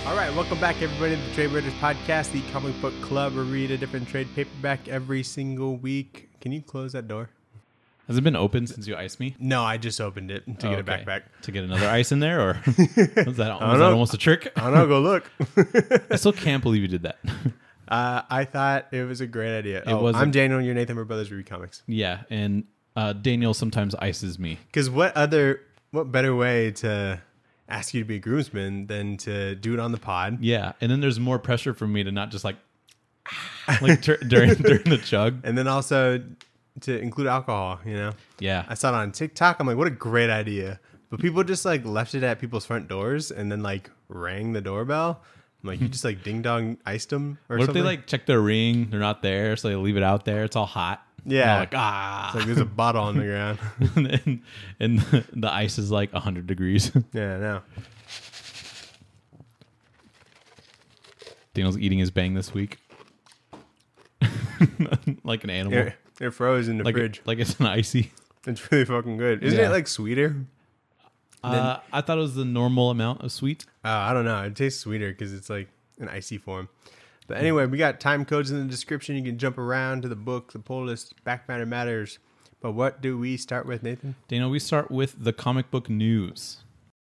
All right, welcome back, everybody, to the Trade Raiders podcast, the comic book club where we read a different trade paperback every single week. Can you close that door? Has it been open since you iced me? No, I just opened it to get a backpack. To get another ice in there? Or was that almost a trick? I don't know. Go look. I still can't believe you did that. I thought it was a great idea. I'm Daniel, you're Nathan. We're brothers read comics. Yeah, and Daniel sometimes ices me. Because what better way to ask you to be a groomsman than to do it on the pod? Yeah, and then there's more pressure for me to not just during the chug. And then also to include alcohol, you know? Yeah. I saw it on TikTok. I'm like, what a great idea. But people just left it at people's front doors and then rang the doorbell. I'm like, you just ding dong iced them or what something? If they check their ring, they're not there, so they leave it out there, it's all hot. Yeah. It's It's there's a bottle on the ground. and the ice is 100 degrees. Yeah, I know. Daniel's eating his bang this week. Like an animal. It froze in the fridge. Like it's an icy. It's really fucking good. Isn't it sweeter? I thought it was the normal amount of sweet. I don't know. It tastes sweeter because it's an icy form. But anyway, we got time codes in the description. You can jump around to the book, the pull list, back matter matters. But what do we start with, Nathan? Daniel, we start with the comic book news.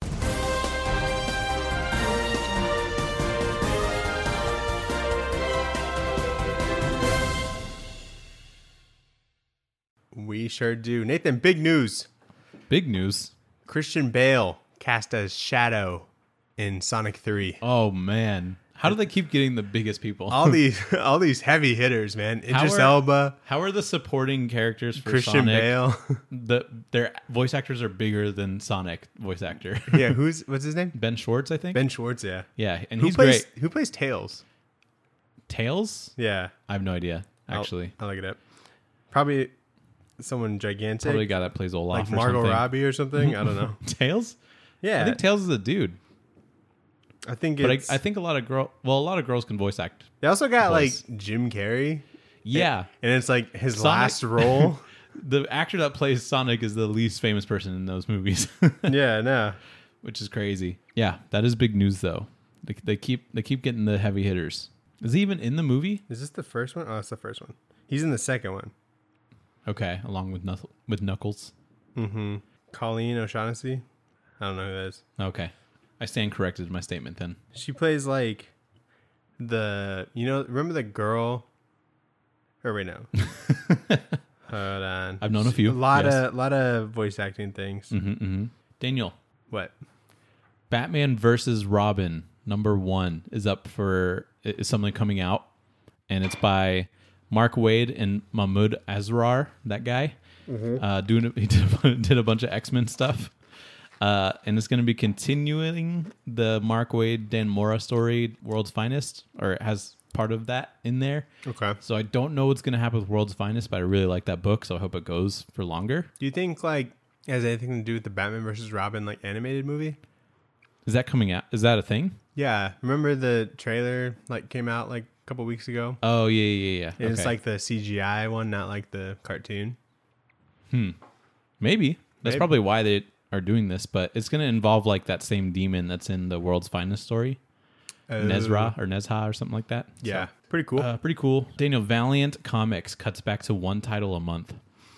We sure do. Nathan, big news. Big news. Christian Bale cast as Shadow in Sonic 3. Oh, man. How do they keep getting the biggest people? All these heavy hitters, man. Idris Elba. How are the supporting characters for Christian Sonic? Bale. Their voice actors are bigger than Sonic voice actor. Yeah, what's his name? Ben Schwartz, I think. Ben Schwartz, yeah. Yeah, and Who plays Tails? Tails? Yeah. I have no idea, actually. I'll look it up. Probably someone gigantic. Probably a guy that plays Olaf or Margot something. Robbie or something. I don't know. Tails? Yeah. I think Tails is a dude. I think But it's... I think a lot of girls can voice act. They also got voice. Jim Carrey. Yeah. And it's his Sonic- last role. The actor that plays Sonic is the least famous person in those movies. Yeah, no. Which is crazy. Yeah, that is big news though. They keep getting the heavy hitters. Is he even in the movie? Is this the first one? Oh, it's the first one. He's in the second one. Okay, along with Knuckles. Mm-hmm. Colleen O'Shaughnessy. I don't know who that is. Okay. I stand corrected in my statement then. She plays remember the girl? Or wait, no. Hold on. I've known a few. A lot of voice acting things. Mm-hmm. Daniel, What? Batman versus Robin #1 is something coming out, and it's by Mark Waid and Mahmoud Asrar, that guy. Mm-hmm. He did a bunch of X-Men stuff. And it's going to be continuing the Mark Waid, Dan Mora story, World's Finest, or it has part of that in there. Okay. So I don't know what's going to happen with World's Finest, but I really like that book, so I hope it goes for longer. Do you think it has anything to do with the Batman versus Robin animated movie? Is that coming out? Is that a thing? Yeah. Remember the trailer came out a couple weeks ago? Oh, yeah. It's Okay. the CGI one, not the cartoon. Maybe. That's Maybe. probably why they are doing this, but it's going to involve that same demon that's in the World's Finest story. Nezra or Nezha or something like that. Yeah. Pretty cool. Pretty cool. Daniel, Valiant Comics cuts back to one title a month.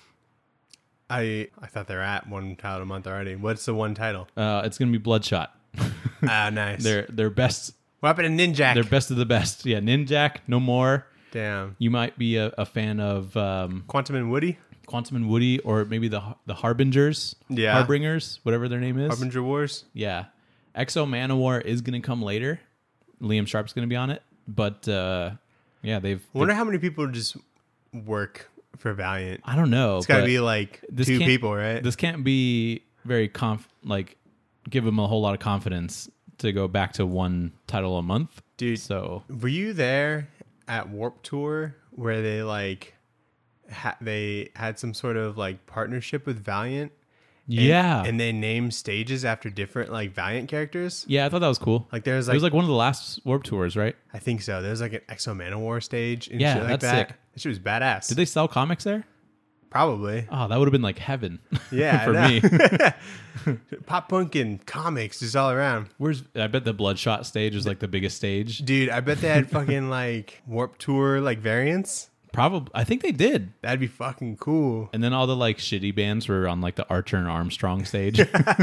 I thought they're at one title a month already. What's the one title? It's going to be Bloodshot. Ah, nice. They're best. What happened to Ninjak? They're best of the best. Yeah, Ninjak, no more. Damn. You might be a fan of Quantum and Woody? Quantum and Woody, or maybe the Harbingers. Yeah. Harbingers, whatever their name is. Harbinger Wars? Yeah. Exo Manowar is going to come later. Liam Sharp's going to be on it. But, yeah, I wonder how many people just work for Valiant. I don't know. It's got to but be two people, right? This can't be very give them a whole lot of confidence to go back to one title a month. Dude, So, were you there at Warp Tour where they they had some sort of partnership with Valiant? yeah. And they named stages after different Valiant characters? Yeah, I thought that was cool. There's it was one of the last Warp Tours, right? I think so. There's an Exo Manowar stage and Yeah, shit like that's that. sick. That shit was badass. Did they sell comics there? Probably. Oh, that would have been like heaven. Yeah, for I me. Pop punk and comics just all around. I bet the Bloodshot stage is like the biggest stage. Dude, I bet they had fucking like Warped Tour like variants. Probably, I think they did. That'd be fucking cool. And then all the like shitty bands were on like the Archer and Armstrong stage.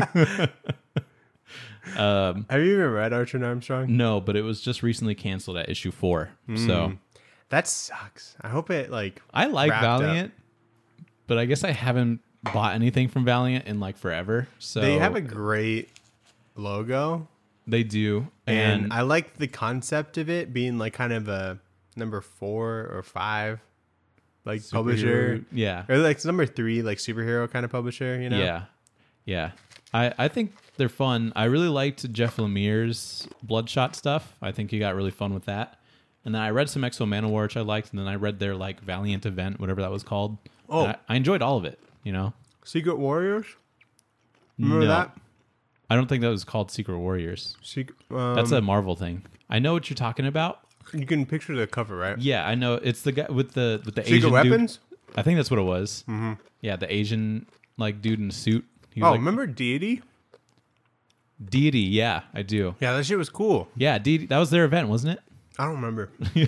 Have you even read Archer and Armstrong? No, but it was just recently canceled at issue 4. So That sucks. I hope it like I like wrapped up. Valiant, but I guess I haven't bought anything from Valiant in like forever. So They have a great logo, they do, and I like the concept of it being like kind of a number 4 or 5 like publisher. superhero- Yeah, Or like number 3 like superhero kind of publisher, you know? yeah. I think they're fun. I really liked Jeff Lemire's Bloodshot stuff. I think he got really fun with that. And then I read some Exo Manowar, which I liked, and then I read their like Valiant event, whatever that was called. Oh. And I enjoyed all of it. You know, Secret Warriors? Remember that? I don't think that was called Secret Warriors. That's a Marvel thing. I know what you're talking about. You can picture the cover, right? Yeah, I know. It's the guy with the Secret Asian Weapons? dude. I think that's what it was. Mm-hmm. Yeah, the Asian like dude in a suit. He was Oh, like, remember Deity? Deity. Yeah, I do. Yeah, that shit was cool. Yeah, Deity. That was their event, wasn't it? I don't remember.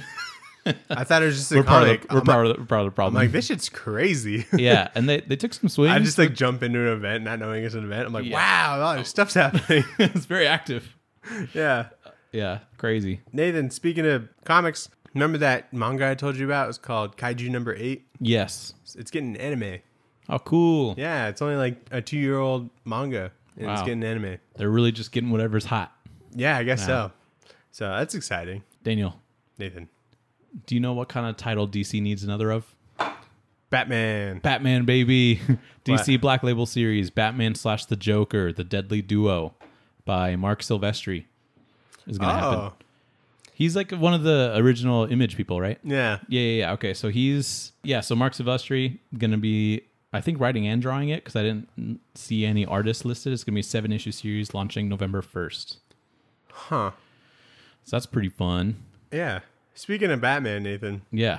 I thought it was just a We're part comic. of the, we're part of the I'm problem. like, this shit's crazy. Yeah, and they took some swings. I just like jump into an event not knowing it's an event. I'm like, Yeah. wow, a lot of stuff's happening. it's very active. Yeah. Yeah, crazy. Nathan, speaking of comics, remember that manga I told you about? It was called Kaiju number 8. Yes. It's getting an anime. Oh, cool. Yeah, it's only like a 2-year-old manga, and it's Wow. getting an anime. They're really just getting whatever's hot. Yeah, I guess Wow. so. So that's exciting. Daniel, Nathan. do you know what kind of title DC needs another of? Batman. Batman, baby. DC What? Black Label series, Batman / the Joker, The Deadly Duo by Mark Silvestri is going to happen. He's like one of the original Image people, right? Yeah. Yeah. Okay, so so Mark Silvestri going to be, I think, writing and drawing it because I didn't see any artists listed. It's going to be a 7-issue series launching November 1st. Huh. So that's pretty fun. Yeah. Speaking of Batman, Nathan, Yeah.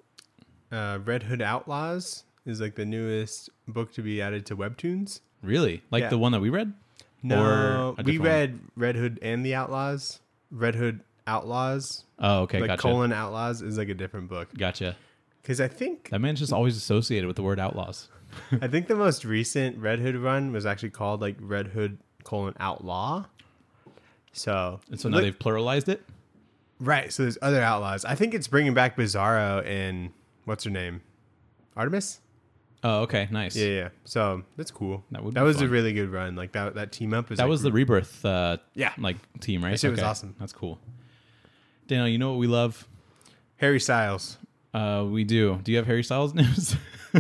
Red Hood Outlaws is like the newest book to be added to Webtoons. Really? Like Yeah. the one that we read? No, Or a we different read Red Hood and the Outlaws. Red Hood Outlaws, Oh, okay. like Gotcha. colon Outlaws, is like a different book. Gotcha. Because I think That man's just always associated with the word outlaws. the most recent Red Hood run was actually called like Red Hood Outlaw. So And so now they've pluralized it? right. So there's other outlaws. I think it's bringing back Bizarro and what's her name, Artemis. Oh, okay. Nice. Yeah. So that's cool. That would That be was a fun. really good run. Like that team up is That like, was the Rebirth Yeah. like team, right? That shit was awesome. That's cool. Daniel, you know what we love? Harry Styles. We do. Do you have Harry Styles news?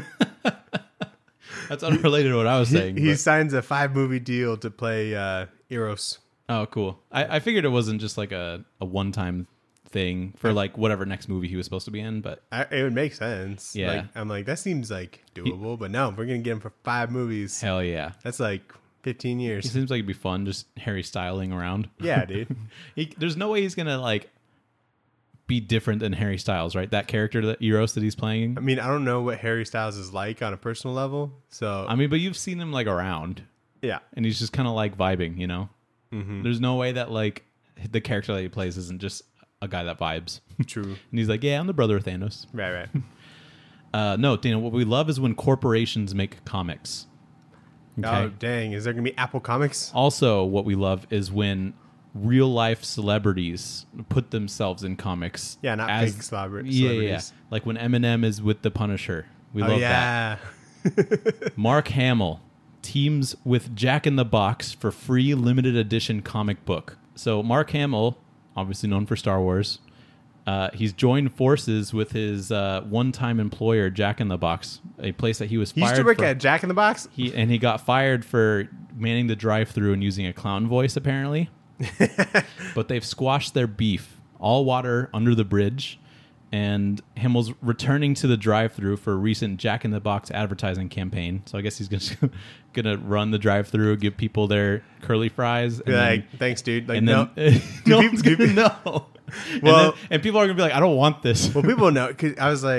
That's unrelated to what I was saying. He but- signs a 5-movie deal to play Eros. Oh, cool. I figured it wasn't just like a one-time thing for like whatever next movie he was supposed to be in, but It would make sense. Yeah. Like, I'm like, that seems like doable, but no, we're gonna get him for 5 movies. hell yeah. That's like 15 He years. seems like it'd be fun just Harry styling around. Yeah, dude. There's no way he's going to like be different than Harry Styles, right? That character, that Eros that he's playing. I mean, I don't know what Harry Styles is like on a personal level, so I mean, but you've seen him like around yeah. and he's just kind of like vibing, you know? Mm-hmm. There's no way that like the character that he plays isn't just a guy that vibes. True. And he's like, yeah, I'm the brother of Thanos. Right. No, Dana, what we love is when corporations make comics. Okay. Oh, dang. Is there gonna be Apple Comics? Also, what we love is when real life celebrities put themselves in comics. Yeah, not as- fake celebrities. Yeah. Like when Eminem is with the Punisher. We love that. yeah. Mark Hamill teams with Jack in the Box for free limited edition comic book. So Mark Hamill, obviously known for Star Wars, he's joined forces with his one-time employer, Jack in the Box, a place that he was He fired used to work for. at Jack in the Box. He got fired for manning the drive-through and using a clown voice, apparently. But they've squashed their beef. All water under the bridge. And Hamill's returning to the drive-through for a recent Jack in the Box advertising campaign. So I guess he's gonna run the drive-through, give people their curly fries. And Be like, thanks, dude. Like, and no. then no people- one's gonna know. Well- and people are gonna be like, I don't want this. Well, people know because I was like,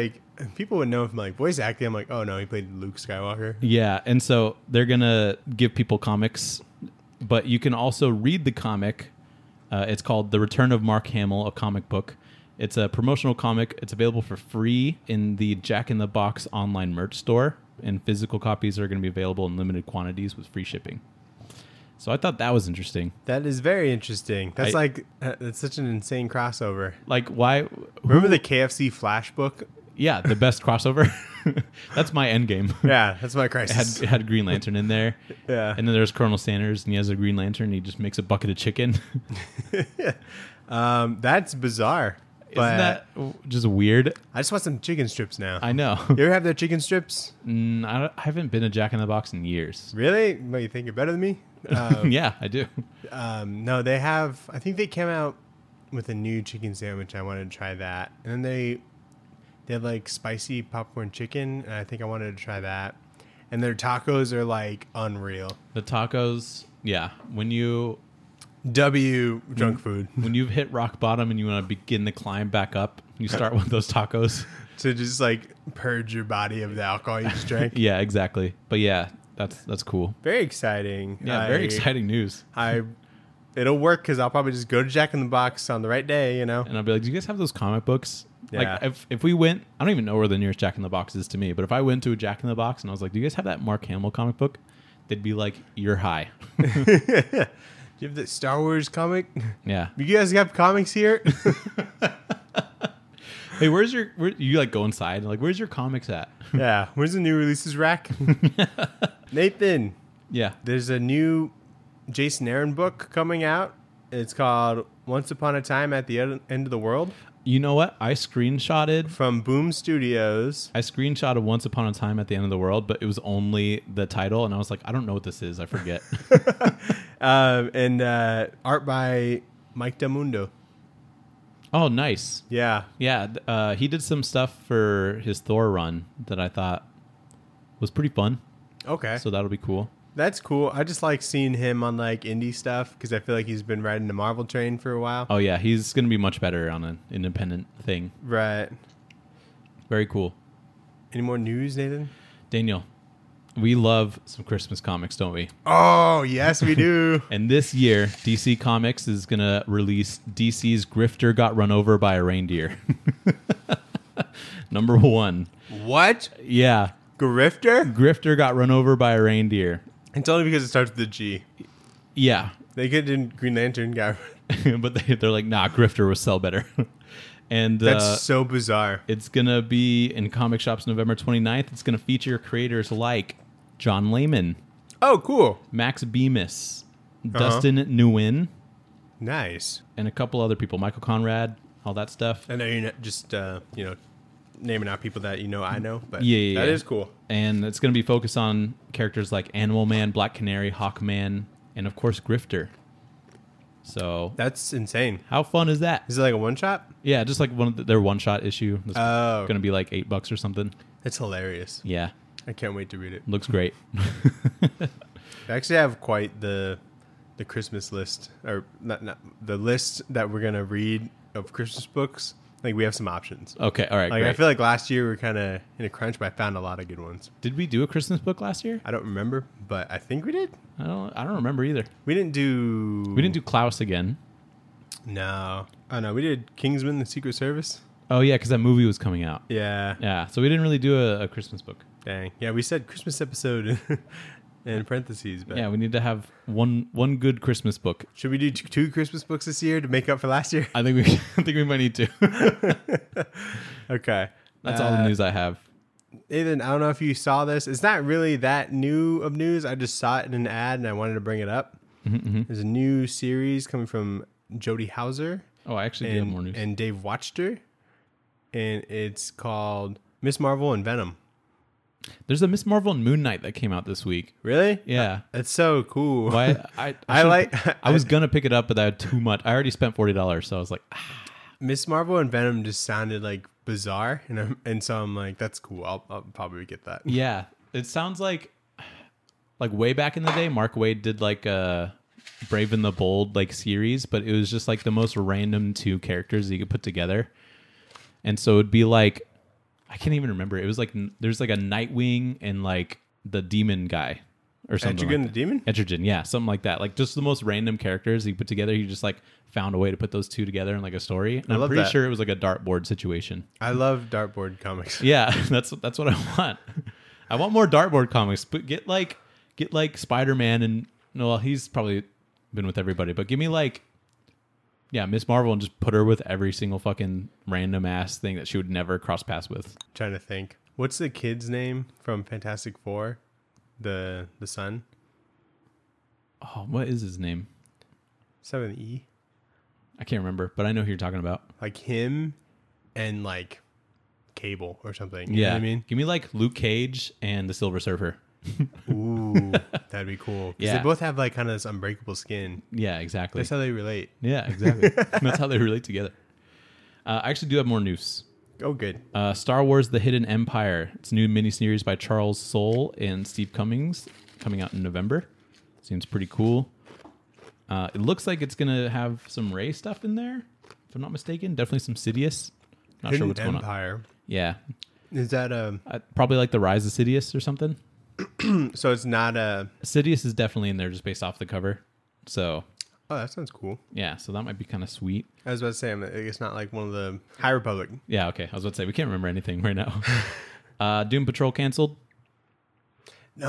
people would know from like voice acting. I'm like, oh no, he played Luke Skywalker. Yeah, and so they're gonna give people comics, but you can also read the comic. It's called The Return of Mark Hamill, a comic book. It's a promotional comic. It's available for free in the Jack in the Box online merch store, and physical copies are going to be available in limited quantities with free shipping. So I thought that was interesting. That is very interesting. That's that's such an insane crossover. Like, why? Remember the KFC Flash book? Yeah, the best crossover. That's my end game. Yeah, that's my crisis. It had Green Lantern in there. Yeah. And then there's Colonel Sanders, and he has a Green Lantern, and he just makes a bucket of chicken. That's bizarre. Isn't that just weird? I just want some chicken strips now. I know. You ever have their chicken strips? I haven't been a Jack in the Box in years. Really? What, you think you're better than me? Yeah, I do. No, they have. I think they came out with a new chicken sandwich. I wanted to try that, and then they had like spicy popcorn chicken, and I think I wanted to try that. And their tacos are like unreal. The tacos, yeah. When you've Junk food. When you've hit rock bottom and you want to begin the climb back up, you start with those tacos. To just like purge your body of the alcohol you just drank. Yeah, exactly. But yeah, that's cool. Very exciting. Yeah, very exciting news. It'll work because I'll probably just go to Jack in the Box on the right day, you know? And I'll be like, do you guys have those comic books? Yeah. Like, if we went, I don't even know where the nearest Jack in the Box is to me, but if I went to a Jack in the Box and I was like, do you guys have that Mark Hamill comic book? They'd be like, you're high. Do you have the Star Wars comic? Yeah. You guys have comics here? Hey, you like go inside and like, where's your comics at? Yeah. Where's the new releases rack? Nathan. Yeah. There's a new Jason Aaron book coming out. It's called Once Upon a Time at the End of the World. You know what? I screenshotted From Boom Studios. Once Upon a Time at the End of the World, but it was only the title, and I was like, I don't know what this is. I forget. And art by Mike Del Mundo. Oh, nice. Yeah. Yeah, he did some stuff for his Thor run that I thought was pretty fun. Okay. So that'll be cool. That's cool. I just like seeing him on like indie stuff because I feel like he's been riding the Marvel train for a while. Oh, yeah, he's going to be much better on an independent thing. Right. Very cool. Any more news, Nathan? Daniel, we love some Christmas comics, don't we? Oh, yes, we do. And this year, DC Comics is going to release DC's Grifter Got Run Over by a Reindeer. Number 1. What? Yeah. Grifter got run over by a reindeer. It's only because it starts with the G. Yeah. They could do Green Lantern guy. But they're like, nah, Grifter will sell better. And that's so bizarre. It's going to be in comic shops November 29th. It's going to feature creators like John Layman. Oh, cool. Max Bemis. Dustin Nguyen. Nice. And a couple other people. Michael Conrad. All that stuff. I know you're not just, naming out people that I know, but that is cool. And it's going to be focused on characters like Animal Man, Black Canary, Hawkman, and of course Grifter. So that's insane. How fun is that? Is it like a one shot? Yeah, just like their one shot issue. It's going to be like $8 or something. It's hilarious. Yeah, I can't wait to read it. Looks great. I actually have quite the Christmas list, or not the list that we're gonna read of Christmas books. Like, we have some options. Okay, all right, like, great. I feel like last year we were kind of in a crunch, but I found a lot of good ones. Did we do a Christmas book last year? I don't remember, but I think we did. I don't remember either. We didn't do Klaus again. No. Oh, no, we did Kingsman: The Secret Service. Oh, yeah, because that movie was coming out. Yeah. Yeah, so we didn't really do a Christmas book. Dang. Yeah, we said Christmas episode in parentheses. But yeah, we need to have one good Christmas book. Should we do two Christmas books this year to make up for last year? I think we might need to. Okay. That's all the news I have. Nathan, I don't know if you saw this. It's not really that new of news. I just saw it in an ad and I wanted to bring it up. Mm-hmm. There's a new series coming from Jody Hauser. Oh, I actually do have more news. And Dave Watchter. And it's called Miss Marvel and Venom. There's a Miss Marvel and Moon Knight that came out this week. Really? Yeah. That's so cool. Well, I was going to pick it up, but I had too much. I already spent $40, so I was like, Miss Marvel and Venom just sounded like bizarre. And so I'm like, that's cool. I'll probably get that. Yeah. It sounds like way back in the day, Mark Waid did like a Brave and the Bold like series, but it was just like the most random two characters that you could put together. And so it'd be like, I can't even remember. It was like there's like a Nightwing and like the demon guy or something. Etrigan like the demon? Etrigan, yeah, something like that. Like just the most random characters he put together. He just like found a way to put those two together in like a story. And I I'm love pretty that. sure it was like a dartboard situation. I love dartboard comics. Yeah, that's what I want. I want more dartboard comics. But get like Spider-Man and well, he's probably been with everybody. But give me like Miss Marvel and just put her with every single fucking random ass thing that she would never cross paths with. Trying to think. What's the kid's name from Fantastic Four? The son? Oh, what is his name? 7E. I can't remember, but I know who you're talking about. Like him and like Cable or something. You Yeah, know what I mean? give me like Luke Cage and the Silver Surfer. Ooh, that'd be cool. 'Cause Yeah. they both have like kind of this unbreakable skin. Yeah, exactly. That's how they relate. Yeah, exactly. That's how they relate together. I actually do have more news. Oh, good. Star Wars: The Hidden Empire. It's a new miniseries by Charles Soule and Steve Cummings, coming out in November. Seems pretty cool. It looks like it's gonna have some Rey stuff in there, if I'm not mistaken. Definitely some Sidious. Not sure Hidden what's going on. Empire. Yeah, Is that probably like the Rise of Sidious or something. so it's not a... Sidious is definitely in there just based off the cover. So Oh, that sounds cool. yeah, so that might be kind of sweet. I was about to say, it's not like one of the High Republic. Yeah, okay. I was about to say we can't remember anything right now. Doom Patrol canceled. No.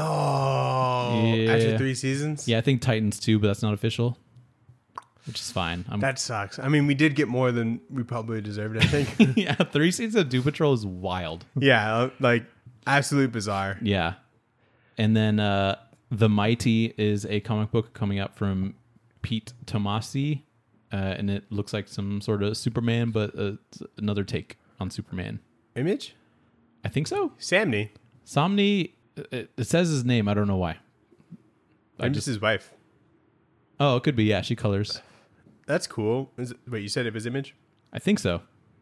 Yeah. After 3 seasons? Yeah, I think Titans too, but that's not official, which is fine. That sucks. I mean, we did get more than we probably deserved, I think. Yeah, 3 seasons of Doom Patrol is wild. Yeah, like absolute bizarre. Yeah. And then The Mighty is a comic book coming out from Pete Tomasi, and it looks like some sort of Superman, but it's another take on Superman. Image? I think so. Samney. Somni, it says his name. I don't know why. I'm just his wife. Oh, it could be. Yeah, she colors. That's cool. Wait, you said it was Image? I think so.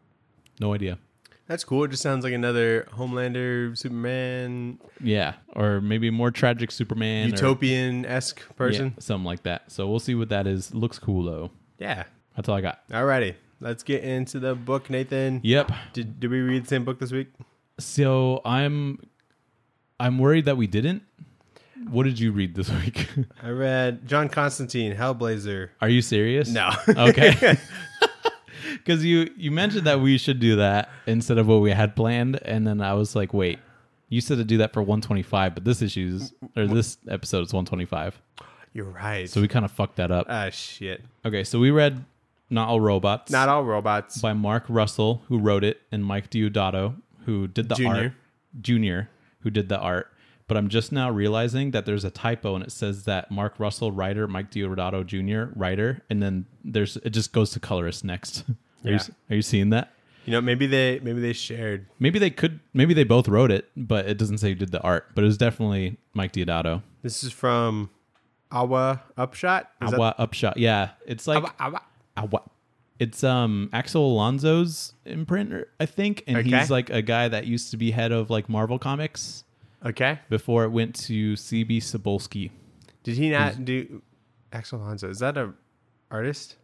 No idea. That's cool. It just sounds like another Homelander, Superman, Yeah, or maybe more tragic Superman. utopian-esque person. Yeah, something like that. So we'll see what that is. Looks cool, though. Yeah. That's all I got. Alrighty. Let's get into the book, Nathan. Yep. Did we read the same book this week? So I'm worried that we didn't. What did you read this week? I read John Constantine, Hellblazer. Are you serious? No. Okay. Because you mentioned that we should do that instead of what we had planned, and then I was like, wait, you said to do that for 125, but this episode is 125. You're right. So we kind of fucked that up. Ah, shit. Okay, so we read Not All Robots. Not All Robots. By Mark Russell, who wrote it, and Mike Deodato, who did the art. Junior, who did the art. But I'm just now realizing that there's a typo, and it says that Mark Russell, writer, Mike Deodato Jr., writer, and then it just goes to colorist next. Are you seeing that? You know, maybe they shared. Maybe they both wrote it, but it doesn't say who did the art. But it was definitely Mike Deodato. This is from Awa Upshot. Awa Upshot. Yeah, it's like Awa. It's Axel Alonso's imprint, I think, and he's like a guy that used to be head of like Marvel Comics. Okay. Before it went to CB Cebulski. Did he not do Axel Alonso? Is that a artist?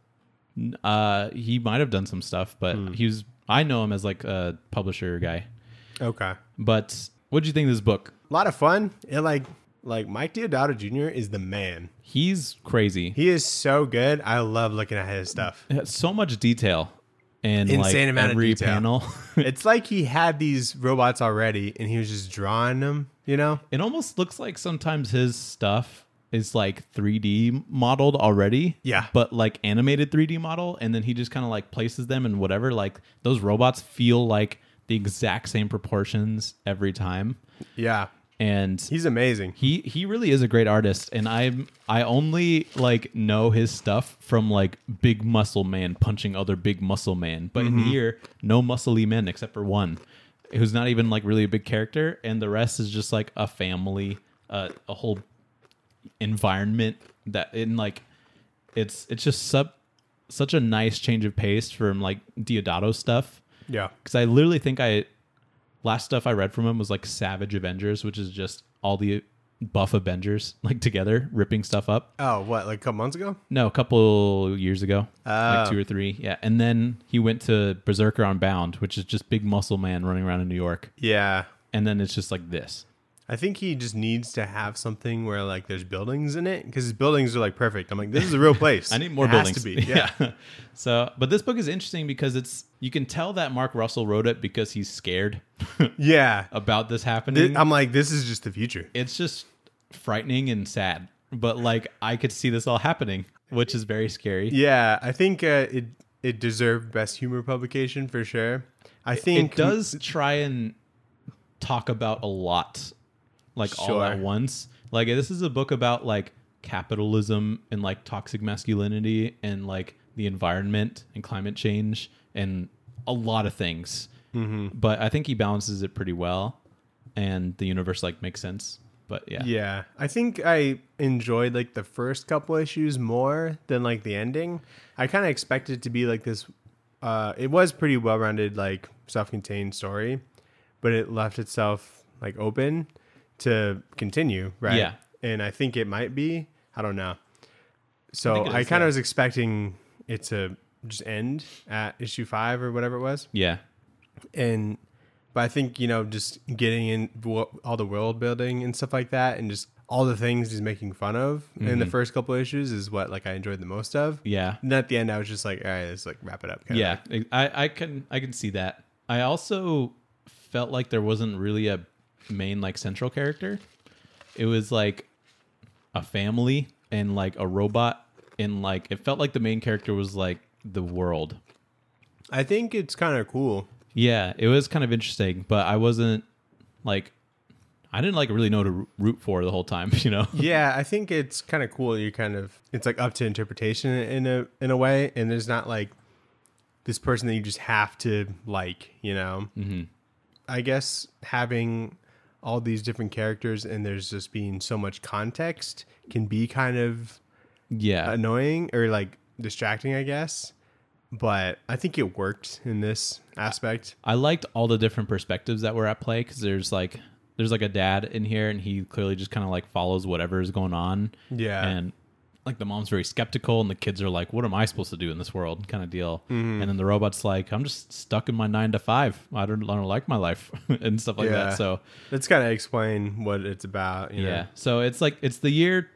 He might have done some stuff, but I know him as like a publisher guy. Okay. But what did you think of this book? A lot of fun. It like Mike Deodato Jr. is the man. He's crazy. He is so good. I love looking at his stuff. It has so much detail and insane like amount every of detail. panel. It's like he had these robots already and he was just drawing them, you know? It almost looks like sometimes his stuff is like 3D modeled already. Yeah. But like animated 3D model. And then he just kind of like places them and whatever. Like those robots feel like the exact same proportions every time. Yeah. And he's amazing. He really is a great artist. And I only like know his stuff from like Big Muscle Man punching other Big Muscle Man. But in here, no muscly men except for one who's not even like really a big character. And the rest is just like a family, a whole environment that in like it's just such a nice change of pace from like Deodato stuff. Yeah. Because I literally think last stuff I read from him was like Savage Avengers, which is just all the buff Avengers like together, ripping stuff up. Oh, what, like a couple months ago? No, a couple years ago, like Oh. 2 or 3. Yeah, and then he went to Berserker Unbound, which is just big muscle man running around in New York, Yeah. and then it's just like this. I think he just needs to have something where like there's buildings in it because his buildings are like perfect. I'm like, this is a real place. I need more It buildings. Has to be. Yeah. So, but this book is interesting because you can tell that Mark Russell wrote it because he's scared Yeah. about this happening. I'm like, this is just the future. It's just frightening and sad, but like I could see this all happening, which is very scary. Yeah. I think it deserved best humor publication for sure. I think It does try and talk about a lot, like all Sure. at once. Like this is a book about like capitalism and like toxic masculinity and like the environment and climate change and a lot of things. Mm-hmm. But I think he balances it pretty well, and the universe like makes sense. But yeah, Yeah, I think I enjoyed like the first couple issues more than like the ending. I kind of expected it to be like this. It was pretty well-rounded, like self-contained story, but it left itself like open to continue, right? Yeah. And I think it might be. I don't know. I So think it I is, kind yeah. of was expecting it to just end at issue 5 or whatever it was. yeah, But I think, just getting in all the world building and stuff like that and just all the things he's making fun of in the first couple of issues is what like I enjoyed the most of. yeah. And at the end, I was just like, all right, let's like wrap it up. kinda. Yeah, I can see that. I also felt like there wasn't really a main like central character. It was like a family and like a robot, and like it felt like the main character was like the world. I think it's kind of cool. Yeah, it was kind of interesting, but I wasn't like I didn't like really know to root for the whole time, you know. Yeah, I think it's kind of cool. It's like up to interpretation in a way, and there's not like this person that you just have to like, Mm-hmm. I guess having all these different characters and there's just being so much context can be kind of Yeah, annoying or like distracting, I guess. But I think it worked in this aspect. I liked all the different perspectives that were at play because there's like a dad in here and he clearly just kind of like follows whatever is going on. Yeah. And like the mom's very skeptical and the kids are like, what am I supposed to do in this world kind of deal. Mm-hmm. And then the robot's like, I'm just stuck in my 9 to 5. I don't like my life and stuff like that. So let's kind of explain what it's about. You yeah. know? So it's like, it's the year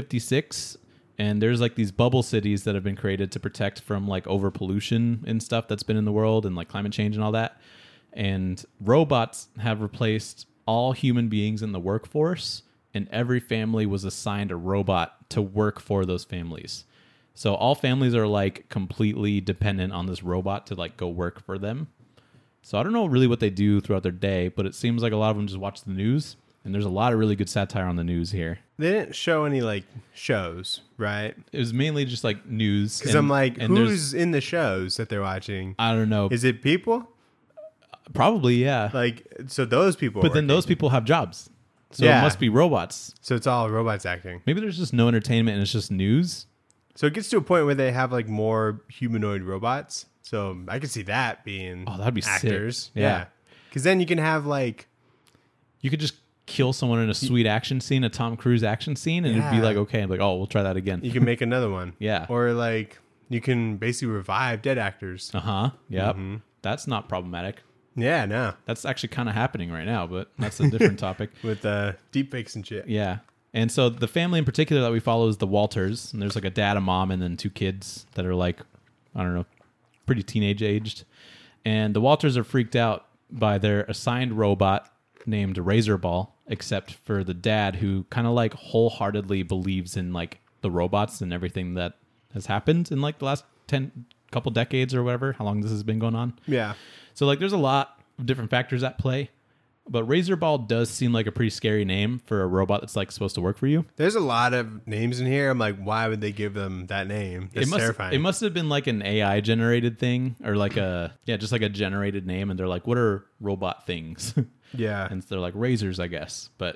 2056 and there's like these bubble cities that have been created to protect from like over pollution and stuff that's been in the world and like climate change and all that. And robots have replaced all human beings in the workforce, and every family was assigned a robot to work for those families. So all families are like completely dependent on this robot to like go work for them. So I don't know really what they do throughout their day, but it seems like a lot of them just watch the news, and there's a lot of really good satire on the news here. They didn't show any like shows, right? It was mainly just like news. Because I'm like, and there's- who's in the shows that they're watching? I don't know. Is it people? Probably, yeah. Like, so those people. But then working. those people have jobs. So Yeah. it must be robots. So it's all robots acting. Maybe there's just no entertainment and it's just news. So it gets to a point where they have like more humanoid robots. So I could see that being Oh, that'd be sick. actors. Yeah. Because then you can have like, You could just kill someone in a sweet action scene, a Tom Cruise action scene, and it'd be Yeah. like, okay, like, oh, we'll try that again. you can make another one. Yeah. Or like you can basically revive dead actors. Uh-huh. Yep. Mm-hmm. That's not problematic. Yeah, no. That's actually kind of happening right now, but that's a different topic. With deep fakes and shit. Yeah. And so the family in particular that we follow is the Walters. And there's like a dad, a mom, and then 2 kids that are like, I don't know, pretty teenage aged. And the Walters are freaked out by their assigned robot named Razorball, except for the dad who kind of like wholeheartedly believes in like the robots and everything that has happened in like the last couple decades or whatever, how long this has been going on. Yeah. So like there's a lot of different factors at play, but Razorball does seem like a pretty scary name for a robot that's like supposed to work for you. There's a lot of names in here. I'm like, why would they give them that name? That's terrifying. It must have been like an AI generated thing or like just like a generated name. And they're like, what are robot things? Yeah. And they're like razors, I guess. But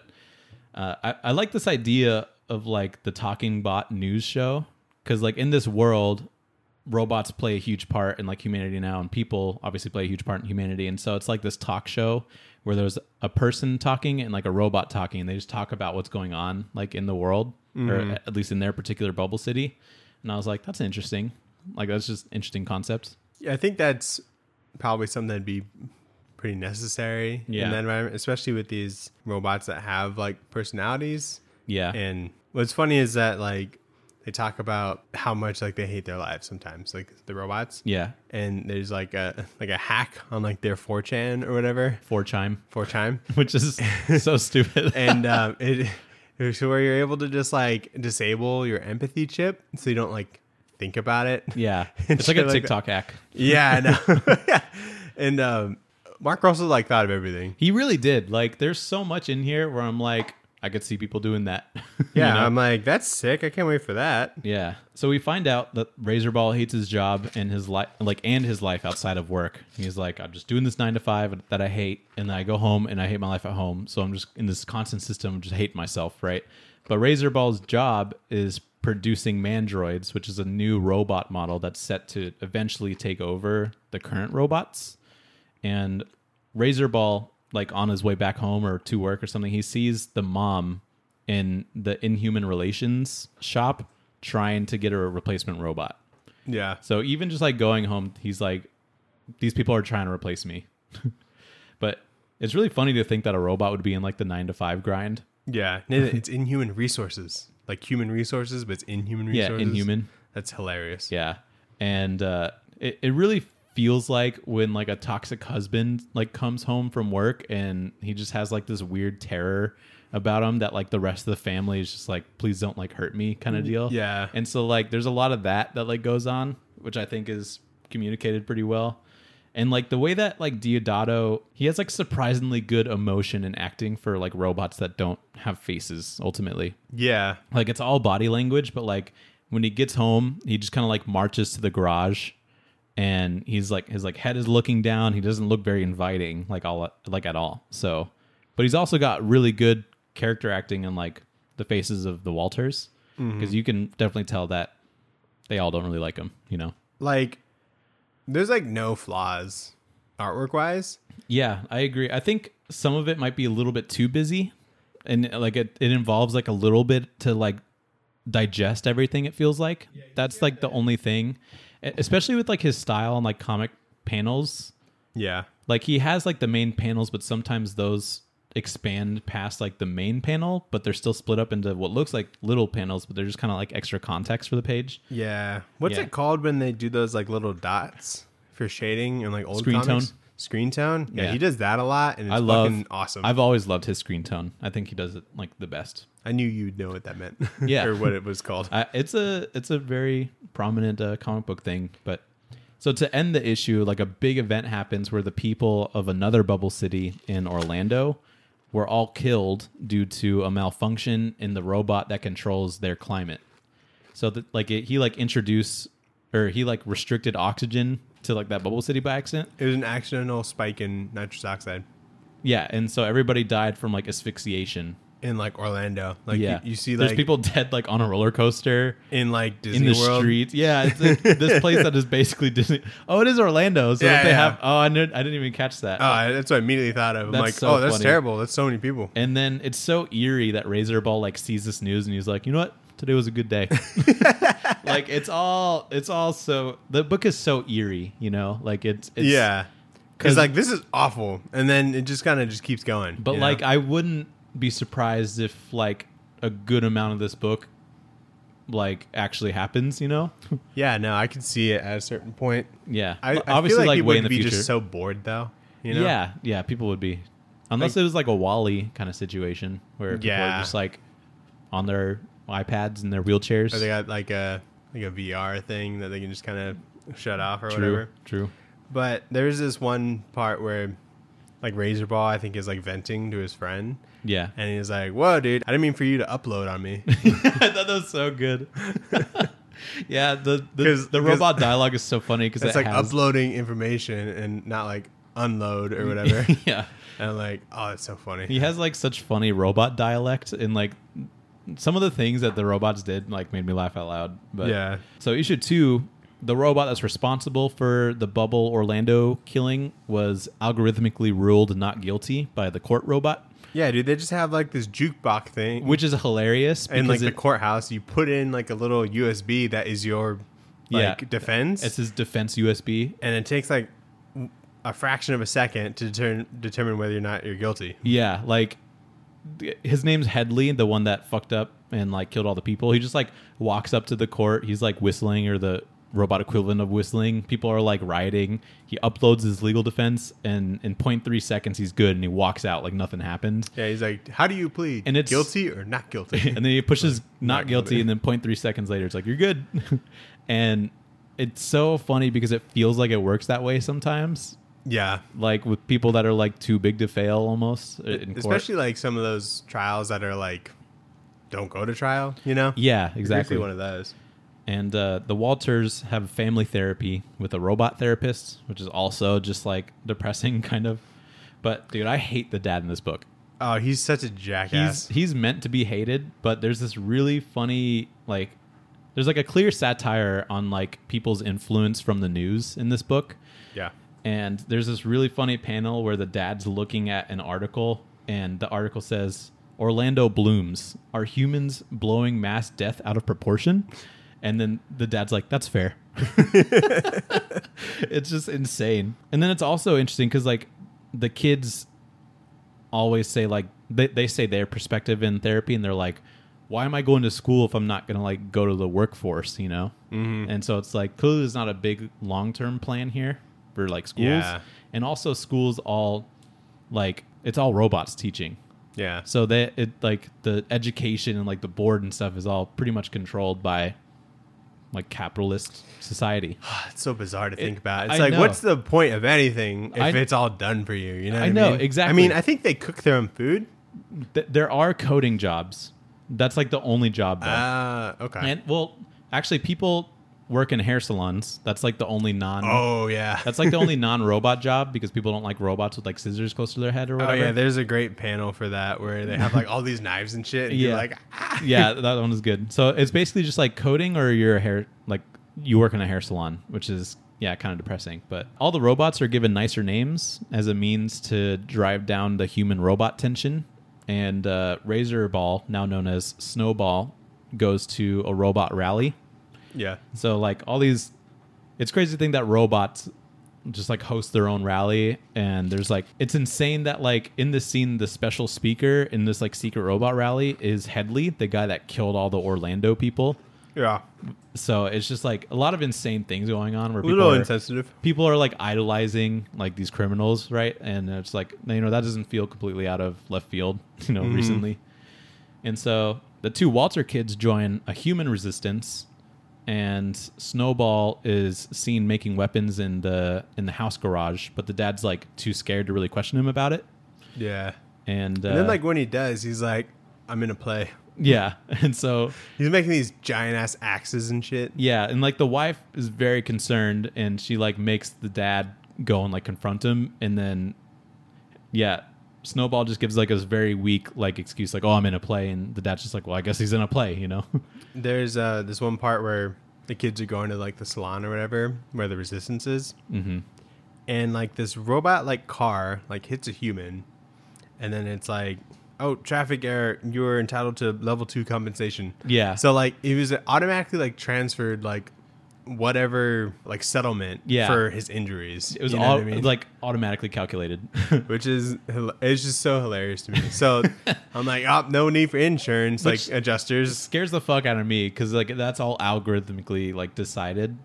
I like this idea of like the talking bot news show. Cause like in this world, robots play a huge part in like humanity now, and people obviously play a huge part in humanity. And so it's like this talk show where there's a person talking and like a robot talking, and they just talk about what's going on like in the world, or at least in their particular bubble city. And I was like, that's interesting. Like, that's just interesting concept. Yeah, I think that's probably something that'd be pretty necessary in that environment, especially with these robots that have like personalities. Yeah. And what's funny is that like they talk about how much like they hate their lives sometimes, like the robots. Yeah. And there's like a hack on like their 4chan or whatever. 4chan. Which is so stupid. And it's where you're able to just like disable your empathy chip so you don't like think about it. Yeah. It's like a TikTok hack. Yeah, I know. And Mark Russell like thought of everything. He really did. Like, there's so much in here where I'm like, I could see people doing that. Yeah, you know? I'm like, that's sick. I can't wait for that. Yeah. So we find out that Razorball hates his job and his life, and his life outside of work. He's like, I'm just doing this 9 to 5 that I hate, and then I go home and I hate my life at home. So I'm just in this constant system of just hating myself, right? But Razorball's job is producing Mandroids, which is a new robot model that's set to eventually take over the current robots. And Razorball, like on his way back home or to work or something, he sees the mom in the Inhuman Relations shop trying to get her a replacement robot. Yeah. So even just like going home, he's like, these people are trying to replace me. But it's really funny to think that a robot would be in like the 9 to 5 grind. Yeah. It's Inhuman Resources. Like human resources, but it's Inhuman Resources. Yeah, Inhuman. That's hilarious. Yeah. And it really feels like when like a toxic husband like comes home from work and he just has like this weird terror about him that like the rest of the family is just like, please don't like hurt me kind of deal. Yeah. And so like there's a lot of that like goes on, which I think is communicated pretty well. And like the way that like Deodato, he has like surprisingly good emotion and acting for like robots that don't have faces ultimately. Yeah. Like it's all body language, but like when he gets home, he just kind of like marches to the garage and he's like, his like head is looking down. He doesn't look very inviting, like at all. So, but he's also got really good character acting in like the faces of the Walters, because you can definitely tell that they all don't really like him, you know? Like there's like no flaws artwork wise. Yeah, I agree. I think some of it might be a little bit too busy, and like it involves like a little bit to like digest everything. It feels like that's like the only thing, especially with like his style and like comic panels. Yeah. Like he has like the main panels, but sometimes those expand past like the main panel, but they're still split up into what looks like little panels, but they're just kind of like extra context for the page. Yeah. What's it called when they do those like little dots for shading and like old Screen comics? tone. Screen tone. Yeah, Yeah. he does that a lot, and it's fucking awesome. I've always loved his screen tone. I think he does it like the best. I knew you'd know what that meant. Yeah. Or what it was called. It's a very prominent comic book thing. But so to end the issue, like a big event happens where the people of another bubble city in Orlando were all killed due to a malfunction in the robot that controls their climate. So that he restricted oxygen to like that bubble city by accident. It was an accidental spike in nitrous oxide Yeah, and so everybody died from like asphyxiation. in like Orlando. Like Yeah, you see there's like people dead like on a roller coaster in like Disney in the World. streets. Yeah, it's like this place that is basically Disney. Oh, it is Orlando. So Yeah, don't they yeah. have? Oh, I didn't even catch that. That's what I immediately thought of. I'm That's like, so that's funny. terrible. That's so many people. And then it's so eerie that Razorball like sees this news and he's like, you know what? Today was a good day. Like it's all so the book is so eerie, you know? Like it's Yeah. Because like this is awful, and then it just kind of just keeps going. But you know? like I wouldn't be surprised if like a good amount of this book like actually happens, you know? yeah, no, I can see it at a certain point. Yeah. I Obviously feel like like people way in would the be future. just so bored though. You know? Yeah, people would be. Unless Like- it was like a Wall-E kind of situation where people are just like on their iPads and their wheelchairs. Or they got like a VR thing that they can just kind of shut off or whatever. True. But there's this one part where like Razorball, I think, is like venting to his friend. Yeah. And he's like, whoa, dude, I didn't mean for you to upload on me. I thought that was so good. Yeah, the 'Cause- robot dialogue is so funny because It's it like has, uploading information and not like unload or whatever. Yeah. And I'm like, oh, that's so funny. He has like such funny robot dialect, and like some of the things that the robots did like made me laugh out loud. But Yeah. so issue 2 the robot that's responsible for the Bubble Orlando killing was algorithmically ruled not guilty by the court robot. Yeah, dude, they just have like this jukebox thing. Which is hilarious. And like the courthouse, you put in like a little USB that is your defense. It's his defense USB. And it takes like a fraction of a second to determine whether or not you're guilty. Yeah, like his name's Headley, the one that fucked up and like killed all the people. He just like walks up to the court. He's like whistling, or the robot equivalent of whistling. People are like rioting. He uploads his legal defense, and in 0.3 seconds he's good, and he walks out like nothing happened. Yeah, he's like, how do you plead? And it's guilty or not guilty? And then he pushes not guilty, and then 0.3 seconds later it's like, you're good. And it's so funny because it feels like it works that way sometimes. Yeah. Like with people that are like too big to fail almost in Especially court. like some of those trials that are like, don't go to trial, you know? Yeah, exactly. One of those. And the Walters have family therapy with a robot therapist, which is also just like depressing kind of. But dude, I hate the dad in this book. Oh, he's such a jackass. He's meant to be hated, but there's this really funny, like, there's like a clear satire on like people's influence from the news in this book. Yeah. And there's this really funny panel where the dad's looking at an article, and the article says, Orlando blooms. Are humans blowing mass death out of proportion? And then the dad's like, that's fair. It's just insane. And then it's also interesting because like the kids always say like, they say their perspective in therapy, and they're like, why am I going to school if I'm not going to like go to the workforce, you know? Mm-hmm. And so it's like, clearly there's not a big long-term plan here for like schools. Yeah. And also schools all like, it's all robots teaching. Yeah. So it like the education and like the board and stuff is all pretty much controlled by like capitalist society. It's so bizarre to think about. It's I like, know. what's the point of anything if it's all done for you? You know what I know, mean? exactly. I mean, I think they cook their own food. There are coding jobs. That's like the only job though. Okay. And well, actually people work in hair salons. That's like the only Oh, yeah. That's like the only non-robot job because people don't like robots with like scissors close to their head or whatever. Oh, yeah. There's a great panel for that where they have like all these knives and shit. And Yeah. you're like, ah. Yeah, that one is good. So it's basically just like coding, or you're a hair, like you work in a hair salon, which is, yeah, kind of depressing. But all the robots are given nicer names as a means to drive down the human robot tension. And Razor Ball, now known as Snowball, goes to a robot rally. Yeah. So like all these, it's crazy to think that robots just like host their own rally, and there's like, it's insane that like in this scene the special speaker in this like secret robot rally is Headley, the guy that killed all the Orlando people. Yeah. So it's just like a lot of insane things going on where A little insensitive. people are like idolizing like these criminals, right? And it's like, you know, that doesn't feel completely out of left field, you know, recently. And so the two Walter kids join a human resistance, and Snowball is seen making weapons in the house garage, but the dad's like too scared to really question him about it. Yeah. And then like when he does, he's like, I'm in a play. yeah. And so He's making these giant ass axes and shit. yeah, and like the wife is very concerned, and she like makes the dad go and like confront him, and then yeah, Snowball just gives like a very weak like excuse, like, oh, I'm in a play, and the dad's just like, well, I guess he's in a play, you know. There's this one part where the kids are going to like the salon or whatever where the resistance is. Mm-hmm. And like this robot like car like hits a human, and then it's like, oh, traffic error, you're entitled to level 2 compensation. Yeah. So like it was automatically like transferred like whatever like settlement for his injuries. It was you know all what I mean? like automatically calculated. Which is, it's just so hilarious to me. So I'm like, oh, no need for insurance, Which like adjusters. Scares the fuck out of me because like that's all algorithmically like decided,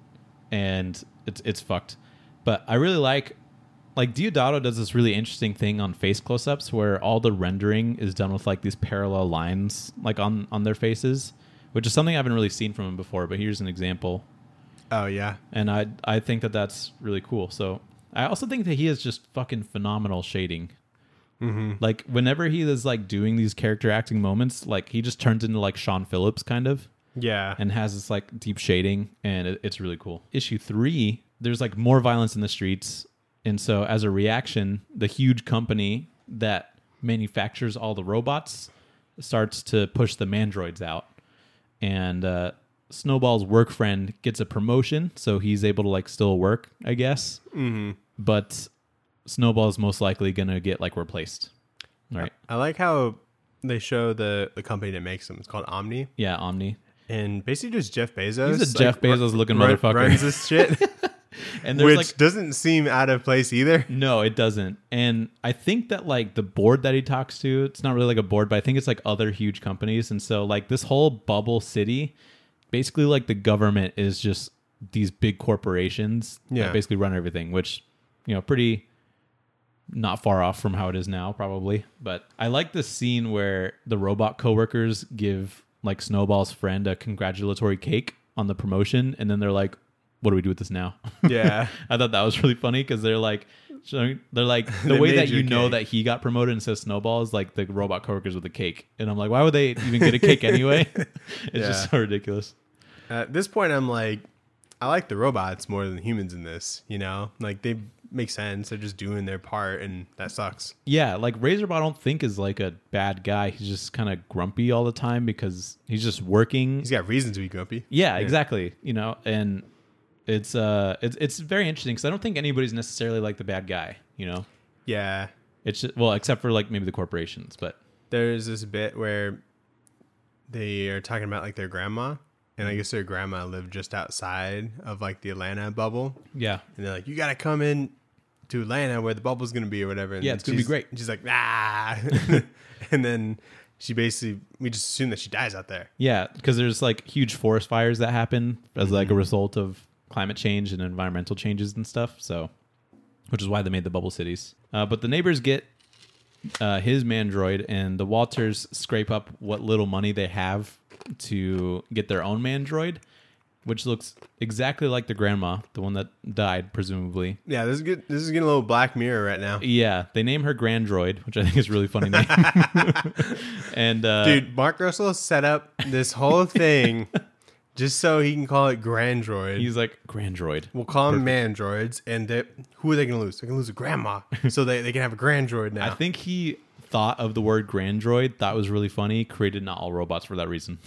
and it's fucked. But I really like Deodato does this really interesting thing on face close-ups where all the rendering is done with like these parallel lines like on their faces, which is something I haven't really seen from him before. But here's an example. Oh yeah. And I think that that's really cool. So I also think that he has just fucking phenomenal shading. Mm-hmm. Like whenever he is like doing these character acting moments, like he just turns into like Sean Phillips kind of. Yeah. And has this like deep shading, and it's really cool. Issue 3, there's like more violence in the streets. And so as a reaction, the huge company that manufactures all the robots starts to push the mandroids out. And Snowball's work friend gets a promotion, so he's able to like still work, I guess. Mm-hmm. But Snowball is most likely gonna get like replaced. Right. I like how they show the company that makes them. It's called Omni. Yeah, Omni. And basically just Jeff Bezos. He's a Jeff Bezos looking motherfucker. Runs this shit. And which like, doesn't seem out of place either. No, it doesn't. And I think that like the board that he talks to, it's not really like a board, but I think it's like other huge companies. And so like this whole bubble city, basically like the government is just these big corporations that basically run everything, which, you know, pretty not far off from how it is now probably. But I like the scene where the robot coworkers give like Snowball's friend a congratulatory cake on the promotion. And then they're like, what do we do with this now? Yeah. I thought that was really funny because they're like the way that you know that he got promoted and says Snowball is like the robot coworkers with a cake. And I'm like, why would they even get a cake anyway? It's just so ridiculous. At this point, I'm like, I like the robots more than humans in this, you know? Like they make sense. They're just doing their part and that sucks. Yeah, like Razorbot I don't think is like a bad guy. He's just kind of grumpy all the time because he's just working. He's got reason to be grumpy. Yeah, exactly. You know, and it's very interesting because I don't think anybody's necessarily like the bad guy, you know? Yeah. It's just, well, except for like maybe the corporations, but there's this bit where they are talking about like their grandma, and I guess their grandma lived just outside of like the Atlanta bubble. Yeah. And they're like, you got to come in to Atlanta where the bubble's going to be or whatever. And yeah, it's going to be great. She's like, nah. And then we just assume that she dies out there. Yeah, because there's like huge forest fires that happen as like a result of climate change and environmental changes and stuff. So, which is why they made the bubble cities. But the neighbors get his mandroid, and the Walters scrape up what little money they have to get their own mandroid, which looks exactly like the grandma, the one that died, presumably. Yeah, this is good. This is getting a little Black Mirror right now. Yeah, they name her Grandroid, which I think is a really funny name. And dude, Mark Russell set up this whole thing just so he can call it Grandroid. He's like, Grandroid. We'll call them Mandroids, and who are they going to lose? They're going to lose a grandma, so they can have a Grandroid now. I think he thought of the word Grandroid, thought was really funny, created Not All Robots for that reason.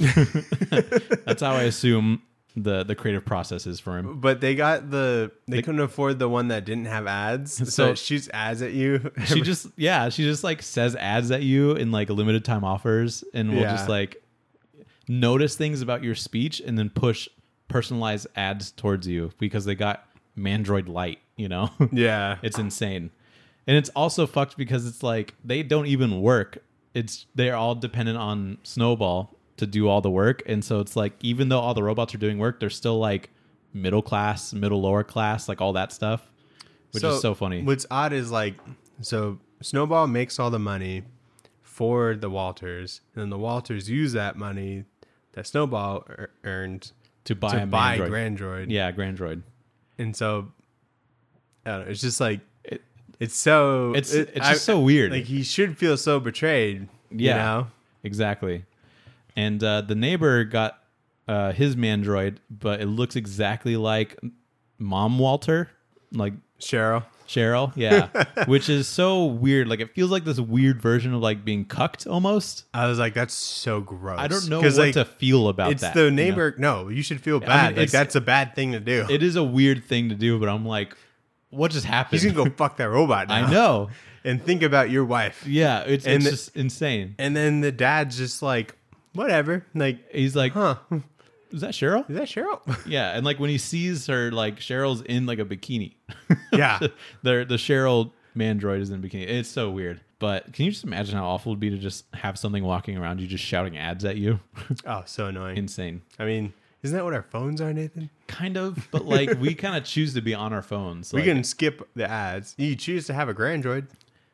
That's how I assume the creative process is for him. But they couldn't afford the one that didn't have ads, so it shoots ads at you. She just like says ads at you in like limited time offers, and will just like notice things about your speech and then push personalized ads towards you because they got Mandroid Lite, you know? Yeah. It's insane. And it's also fucked because it's like they don't even work. They're all dependent on Snowball to do all the work. And so it's like even though all the robots are doing work, they're still like middle class, lower class, like all that stuff, which is so funny. What's odd is like, so Snowball makes all the money for the Walters, and then the Walters use that money that Snowball earned to buy Grandroid. Yeah, Grandroid. And so I don't know, it's just like it's just so weird. Like he should feel so betrayed. Yeah, you know? Exactly. And the neighbor got his Mandroid, but it looks exactly like Mom Walter, like Cheryl, yeah, which is so weird. Like it feels like this weird version of like being cucked almost. I was like, that's so gross. I don't know what to feel about that. It's the neighbor. You know? No, you should feel bad. I mean, like that's a bad thing to do. It is a weird thing to do, but I'm like, what just happened? He's gonna go fuck that robot now. I know. And think about your wife. Yeah, it's just insane. And then the dad's just like, whatever. Like he's like, huh. Is that Cheryl? Is that Cheryl? Yeah, and like when he sees her, like Cheryl's in like a bikini. Yeah, the Cheryl Mandroid is in a bikini. It's so weird. But can you just imagine how awful it would be to just have something walking around you just shouting ads at you? Oh, so annoying. Insane. I mean, isn't that what our phones are, Nathan? Kind of, but like we kind of choose to be on our phones. We can skip the ads. You choose to have a Grandroid.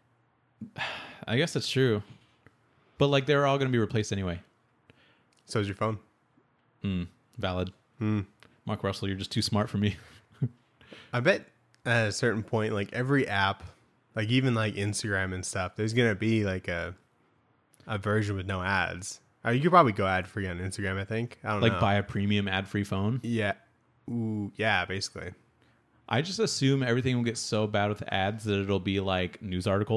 I guess that's true. But like they're all going to be replaced anyway. So is your phone. Valid. Mark Russell, you're just too smart for me. I bet at a certain point, like every app, like even like Instagram and stuff, there's gonna be like a version with no ads. You could probably go ad free on Instagram. I think. I don't know. Like buy a premium ad free phone. Yeah. Ooh, yeah. Basically. I just assume everything will get so bad with ads that it'll be like news articles.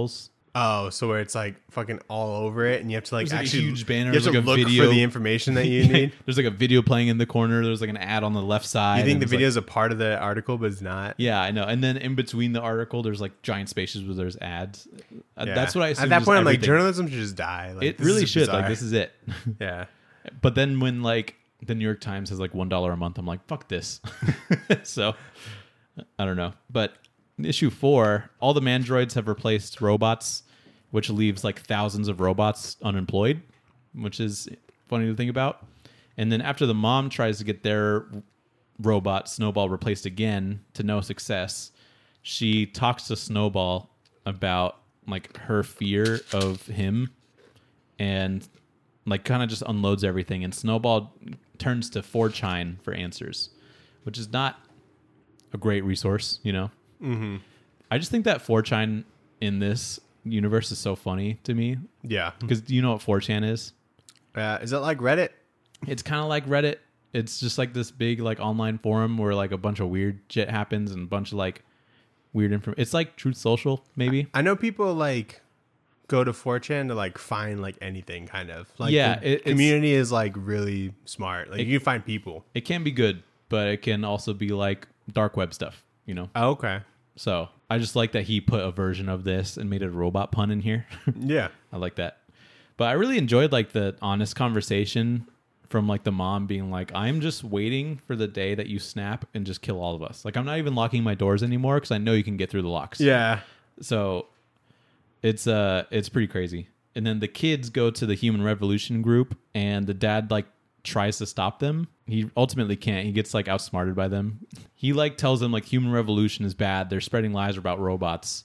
Oh, so where it's like fucking all over it, and you have to like There's like a actually huge banner, You have there's to like a look video. for the information that you need. There's like a video playing in the corner. There's like an ad on the left side. You think and the it's like- video is a part of the article, but it's not. yeah, I know. And then in between the article, there's like giant spaces where there's ads. Yeah. That's what I assume. At that just point, I'm like, everything. journalism should just die. Like, It this really is should. bizarre. Like, this is it. Yeah. But then when like the New York Times has like $1 a month, I'm like, fuck this. So I don't know. But issue 4, all the mandroids have replaced robots, which leaves like thousands of robots unemployed, which is funny to think about. And then after the mom tries to get their robot Snowball replaced again to no success, she talks to Snowball about like her fear of him and like kind of just unloads everything. And Snowball turns to 4chan for answers, which is not a great resource, you know? Mm-hmm. I just think that 4chan in this universe is so funny to me Yeah. because do you know what 4chan is? Is it like Reddit? It's kind of like Reddit. It's just like this big like online forum where like a bunch of weird shit happens and a bunch of like weird information. It's like Truth Social, maybe. I know people like go to 4chan to like find like anything, kind of. Like, Yeah, the it's- community is like really smart. Like you can find people. It can be good, but it can also be like dark web stuff, you know? Oh, okay. So I just like that he put a version of this and made it a robot pun in here. Yeah. I like that. But I really enjoyed like the honest conversation from like the mom being like, I'm just waiting for the day that you snap and just kill all of us. Like I'm not even locking my doors anymore because I know you can get through the locks. Yeah. So it's pretty crazy. And then the kids go to the Human Revolution group and the dad like tries to stop them. He ultimately can't. He gets like outsmarted by them. He like tells them like Human Revolution is bad. They're spreading lies about robots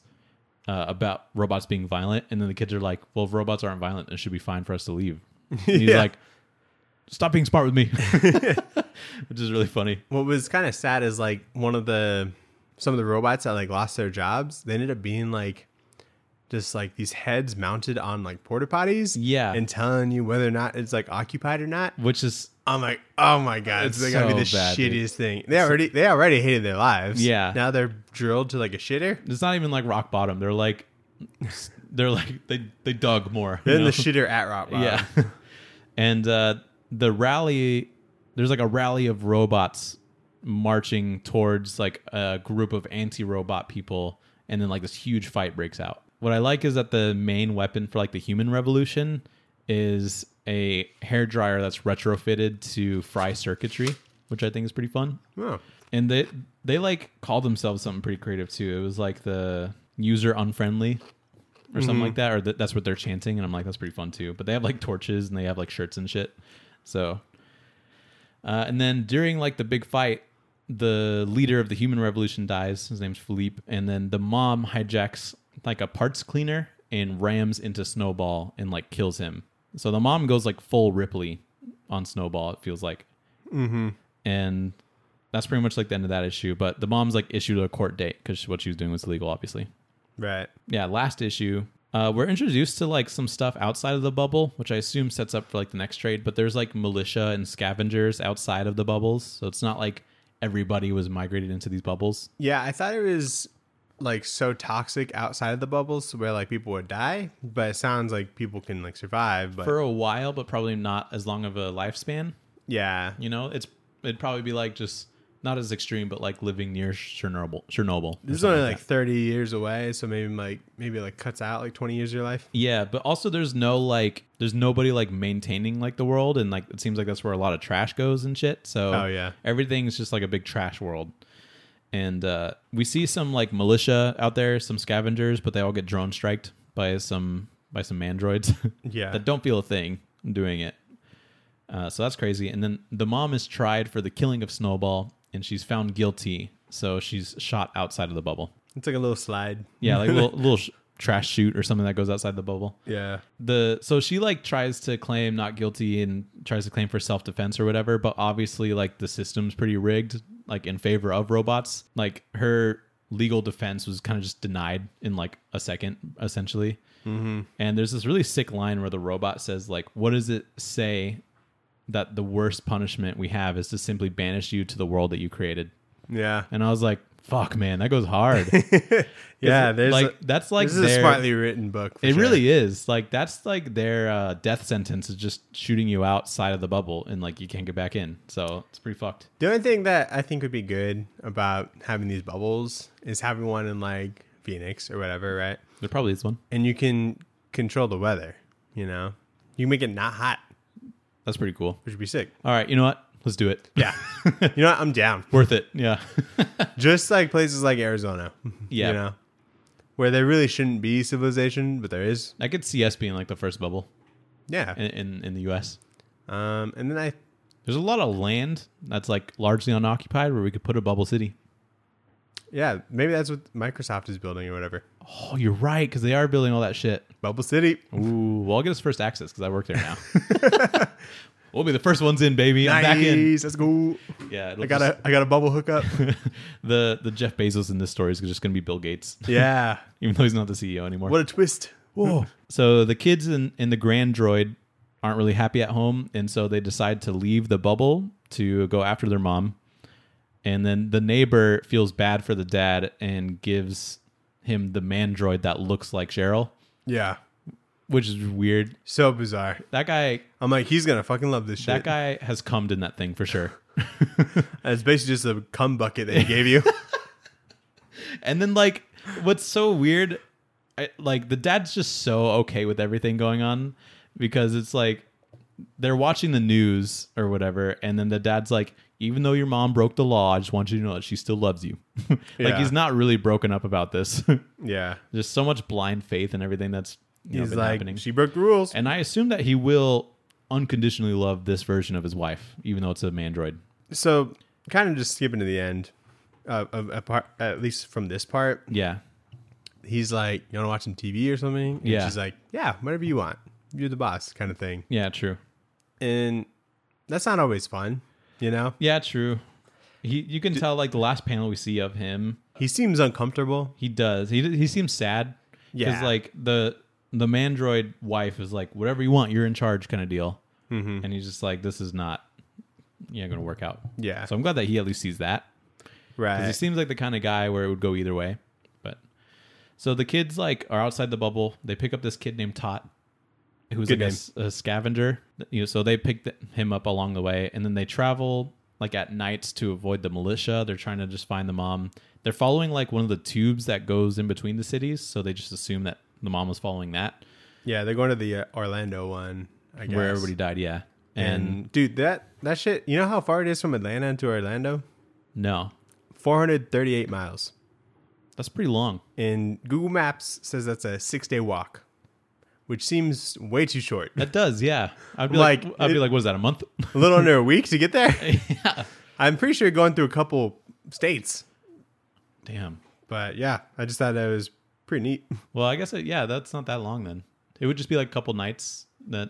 being violent. And then the kids are like, well, if robots aren't violent, it should be fine for us to leave. And he's Yeah. like, stop being smart with me, which is really funny. What was kind of sad is like some of the robots that like lost their jobs, they ended up being like just like these heads mounted on like porta potties. Yeah. And telling you whether or not it's like occupied or not. Which is I'm like, oh my God, It's it's gotta be the so bad, dude. shittiest thing. They already hated their lives. Yeah. Now they're drilled to like a shitter. it's not even like rock bottom. They're like they dug more. you Then know? the shitter at rock bottom. Yeah. And the rally, there's like a rally of robots marching towards like a group of anti-robot people, and then like this huge fight breaks out. What I like is that the main weapon for like the Human Revolution is a hairdryer that's retrofitted to fry circuitry, which I think is pretty fun. Oh. And they like call themselves something pretty creative too. It was like the user unfriendly or something like that, or that's what they're chanting. And I'm like, that's pretty fun too. But they have like torches and they have like shirts and shit. So, and then during like the big fight, the leader of the Human Revolution dies. His name's Philippe. And then the mom hijacks like a parts cleaner and rams into Snowball and like kills him. So the mom goes like full Ripley on Snowball, it feels like. Mm-hmm. And that's pretty much like the end of that issue. But the mom's like issued a court date because what she was doing was illegal, obviously. Right. Yeah, last issue. We're introduced to like some stuff outside of the bubble, which I assume sets up for like the next trade. But there's like militia and scavengers outside of the bubbles. So it's not like everybody was migrated into these bubbles. Yeah, I thought it was like so toxic outside of the bubbles where like people would die, but it sounds like people can like survive. But For a while, but probably not as long of a lifespan. yeah, You know, it'd probably be like just not as extreme, but like living near Chernobyl. or this is something only like like 30 years away, so maybe like cuts out like 20 years of your life. Yeah, but also there's nobody like maintaining like the world, and like it seems like that's where a lot of trash goes and shit. So Oh, yeah. everything's just like a big trash world. And we see some like militia out there, some scavengers, but they all get drone striked by some mandroids Yeah. that don't feel a thing doing it. So that's crazy. And then the mom is tried for the killing of Snowball, and she's found guilty. So she's shot outside of the bubble. It's like a little slide. Yeah, like a little trash chute or something that goes outside the bubble. Yeah. So she like tries to claim not guilty and tries to claim for self-defense or whatever, but obviously like the system's pretty rigged, like in favor of robots. Like her legal defense was kind of just denied in like a second, essentially. Mm-hmm. And there's this really sick line where the robot says like, what does it say that the worst punishment we have is to simply banish you to the world that you created? Yeah. And I was like, fuck, man, that goes hard. Yeah, there's like that's like this is a smartly written book. For it sure. really is. Like that's like their death sentence is just shooting you outside of the bubble and like you can't get back in. So it's pretty fucked. The only thing that I think would be good about having these bubbles is having one in like Phoenix or whatever, right? There probably is one. And you can control the weather, you know? You can make it not hot, That's pretty cool. which would be sick. All right, you know what? Let's do it. Yeah. You know what? I'm down. Worth it. Yeah. Just like places like Arizona. Yeah. You know? Where there really shouldn't be civilization, but there is. I could see us being like the first bubble Yeah. in the US. And then There's a lot of land that's like largely unoccupied where we could put a bubble city. yeah, maybe that's what Microsoft is building or whatever. Oh, you're right, because they are building all that shit. Bubble City. Ooh, well, I'll get us first access because I work there now. We'll be the first ones in, baby. I'm back in. Nice. Let's go. Yeah, I got a bubble hookup. the Jeff Bezos in this story is just going to be Bill Gates, Yeah. even though he's not the CEO anymore. What a twist. Whoa. So the kids in the Grand Droid aren't really happy at home, and so they decide to leave the bubble to go after their mom. And then the neighbor feels bad for the dad and gives him the man droid that looks like Cheryl, Yeah. which is weird. So bizarre. That guy I'm like, he's going to fucking love this shit. That guy has cummed in that thing for sure. It's basically just a cum bucket that he gave you. And then like what's so weird, like the dad's just so okay with everything going on because it's like they're watching the news or whatever, and then the dad's like, even though your mom broke the law, I just want you to know that she still loves you. Like Yeah. he's not really broken up about this. Yeah. There's so much blind faith and everything that's He's been like, happening. she broke the rules. And I assume that he will unconditionally love this version of his wife, even though it's a mandroid. So, kind of just skipping to the end of a part, at least from this part, Yeah. he's like, you want to watch some TV or something? And Yeah. she's like, yeah, whatever you want. You're the boss kind of thing. Yeah, true. And that's not always fun, you know? Yeah, true. You can tell like the last panel we see of him, He seems uncomfortable. he does. He seems sad. Yeah. Because like the mandroid wife is like, whatever you want, you're in charge kind of deal. Mm-hmm. And he's just like, this is not going to work out. Yeah. So I'm glad that he at least sees that. Because he Right. seems like the kind of guy where it would go either way. But so the kids like are outside the bubble. They pick up this kid named Tot, who's Good like name. a scavenger. So they picked him up along the way, and then they travel like at nights to avoid the militia. They're trying to just find the mom. They're following like one of the tubes that goes in between the cities, so they just assume that the mom was following that, Yeah, they're going to the Orlando one, I guess. where everybody died. Yeah, And dude, that shit, you know how far it is from Atlanta to Orlando? no, 438 miles. that's pretty long. And Google Maps says that's a 6-day walk, which seems way too short. That does, yeah. I'd be Like, like, what is that, a month? A little under a week to get there. Yeah. I'm pretty sure going through a couple states. Damn. But yeah, I just thought that was pretty neat. Well, I guess that's not that long then. It would just be like a couple nights that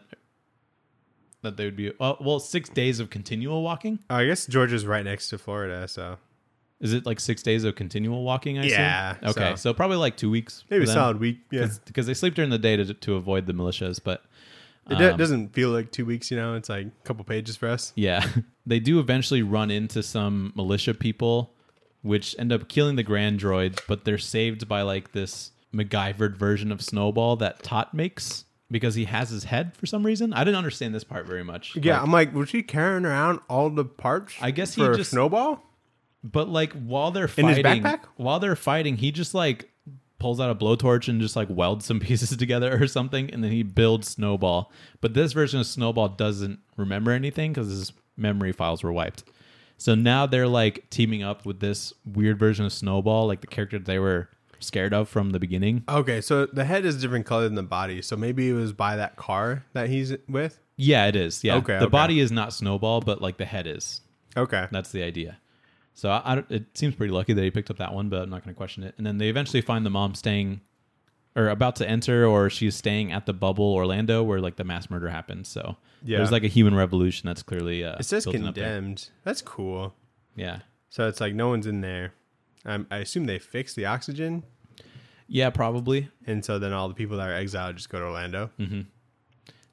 they would be. Well, 6 days of continual walking. I guess Georgia's right next to Florida, so Is it like 6 days of continual walking? I Yeah, assume? Okay, so probably like 2 weeks. maybe a for them. solid week. Yeah, Because they sleep during the day to avoid the militias, but it doesn't feel like 2 weeks. You know, it's like a couple pages for us. yeah, they do eventually run into some militia people, which end up killing the Grand Droid, but they're saved by like this MacGyvered version of Snowball that Tot makes because he has his head for some reason. I didn't understand this part very much. Yeah, Like, I'm like, was he carrying around all the parts? I guess he for just- Snowball. but like while they're In his fighting, he just like pulls out a blowtorch and just like welds some pieces together or something, and then he builds Snowball. But this version of Snowball doesn't remember anything because his memory files were wiped. So now they're like teaming up with this weird version of Snowball, like the character they were scared of from the beginning. Okay, so the head is different color than the body, so maybe it was by that car that he's with. Yeah, it is. Yeah, Okay, the okay. body is not Snowball, but like the head is. Okay, That's the idea. So it seems pretty lucky that he picked up that one, but I'm not going to question it. And then they eventually find the mom staying or about to enter, or she's staying at the bubble Orlando where like the mass murder happened. So Yeah. there's like a human revolution that's clearly it says building up there. condemned. That's cool. Yeah. So it's like no one's in there. I assume they fixed the oxygen, Yeah, probably. and so then all the people that are exiled just go to Orlando.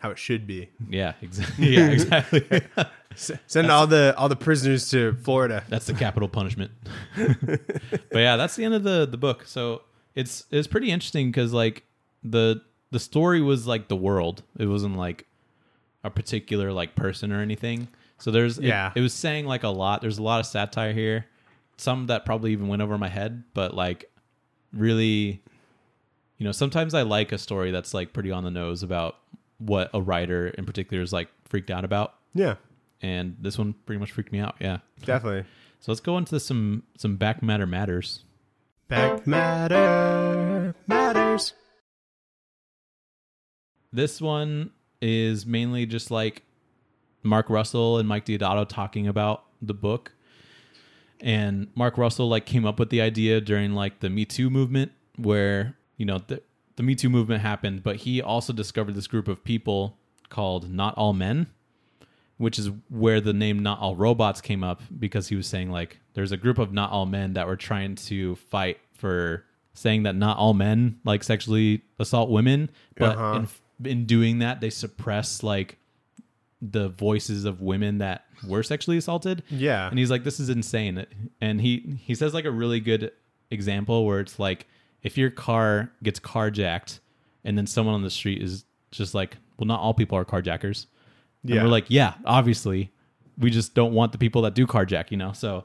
how it should be. Yeah, exactly. Yeah, exactly. Send all the prisoners to Florida. That's the capital punishment. But yeah, that's the end of the book. So it's pretty interesting because like the story was like the world. It wasn't like a particular like person or anything. So it was saying like a lot. There's a lot of satire here. Some that probably even went over my head, but like really, you know, sometimes I like a story that's like pretty on the nose about what a writer in particular is like freaked out about. Yeah. And this one pretty much freaked me out. Yeah. Definitely. So let's go into some back matter matters. Back matter matters. This one is mainly just like Mark Russell and Mike Deodato talking about the book. And Mark Russell like came up with the idea during like the Me Too movement where, you know, the Me Too movement happened, but he also discovered this group of people called Not All Men, which is where the name Not All Robots came up because he was saying like there's a group of not all men that were trying to fight for saying that not all men like sexually assault women, but in doing that they suppress like the voices of women that were sexually assaulted. Yeah. And he's like, this is insane. And he says like a really good example where it's like if your car gets carjacked and then someone on the street is just like, well, not all people are carjackers. And we're like, yeah, obviously we just don't want the people that do carjack, you know? So,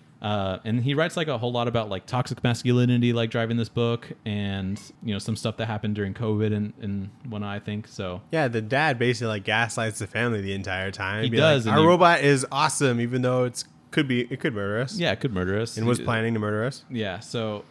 and he writes like a whole lot about like toxic masculinity, like driving this book and, you know, some stuff that happened during COVID and whatnot, I think. So yeah, the dad basically like gaslights the family the entire time. He does. Like, our robot is awesome, even though it could murder us. Yeah, it could murder us. And was planning to murder us. Yeah. So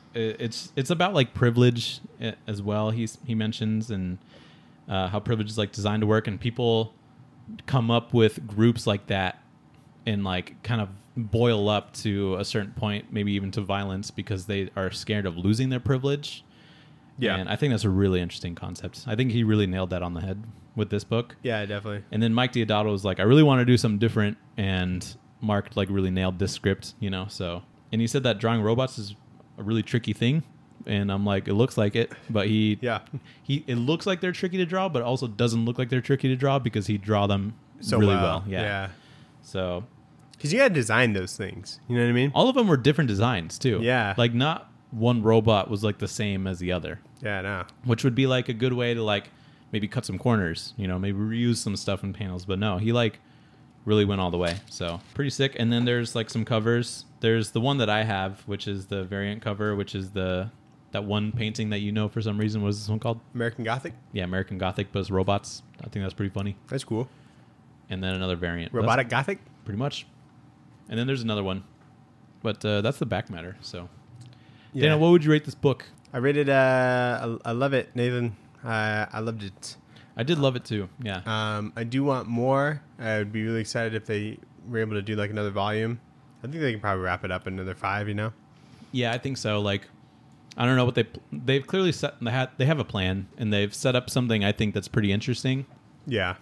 it's about like privilege as well. He mentions and how privilege is like designed to work, and people come up with groups like that and like kind of boil up to a certain point, maybe even to violence because they are scared of losing their privilege. Yeah. And I think that's a really interesting concept. I think he really nailed that on the head with this book. Yeah, definitely. And then Mike Deodato was like, I really want to do something different. And Mark like really nailed this script, you know? So, and he said that drawing robots is a really tricky thing. And I'm like, it looks like it, but it looks like they're tricky to draw, but also doesn't look like they're tricky to draw because he draw them so really well. Yeah. So, because you got to design those things, you know what I mean? All of them were different designs too. Yeah. Like not one robot was like the same as the other. Yeah, no. Which would be like a good way to like maybe cut some corners, you know, maybe reuse some stuff in panels. But no, he like really went all the way. So pretty sick. And then there's like some covers. There's the one that I have, which is the variant cover, which is that one painting that you know for some reason. What is this one called? American Gothic? Yeah, American Gothic, but it's robots. I think that's pretty funny. That's cool. And then another variant. Robotic Gothic? Pretty much. And then there's another one. But that's the back matter. So, yeah. Dana, what would you rate this book? I rated, I love it, Nathan. I loved it. I did love it too, yeah. I do want more. I would be really excited if they were able to do like another volume. I think they can probably wrap it up in another 5, you know? Yeah, I think so. Like, I don't know what they've clearly set. They have a plan, and they've set up something I think that's pretty interesting. Yeah.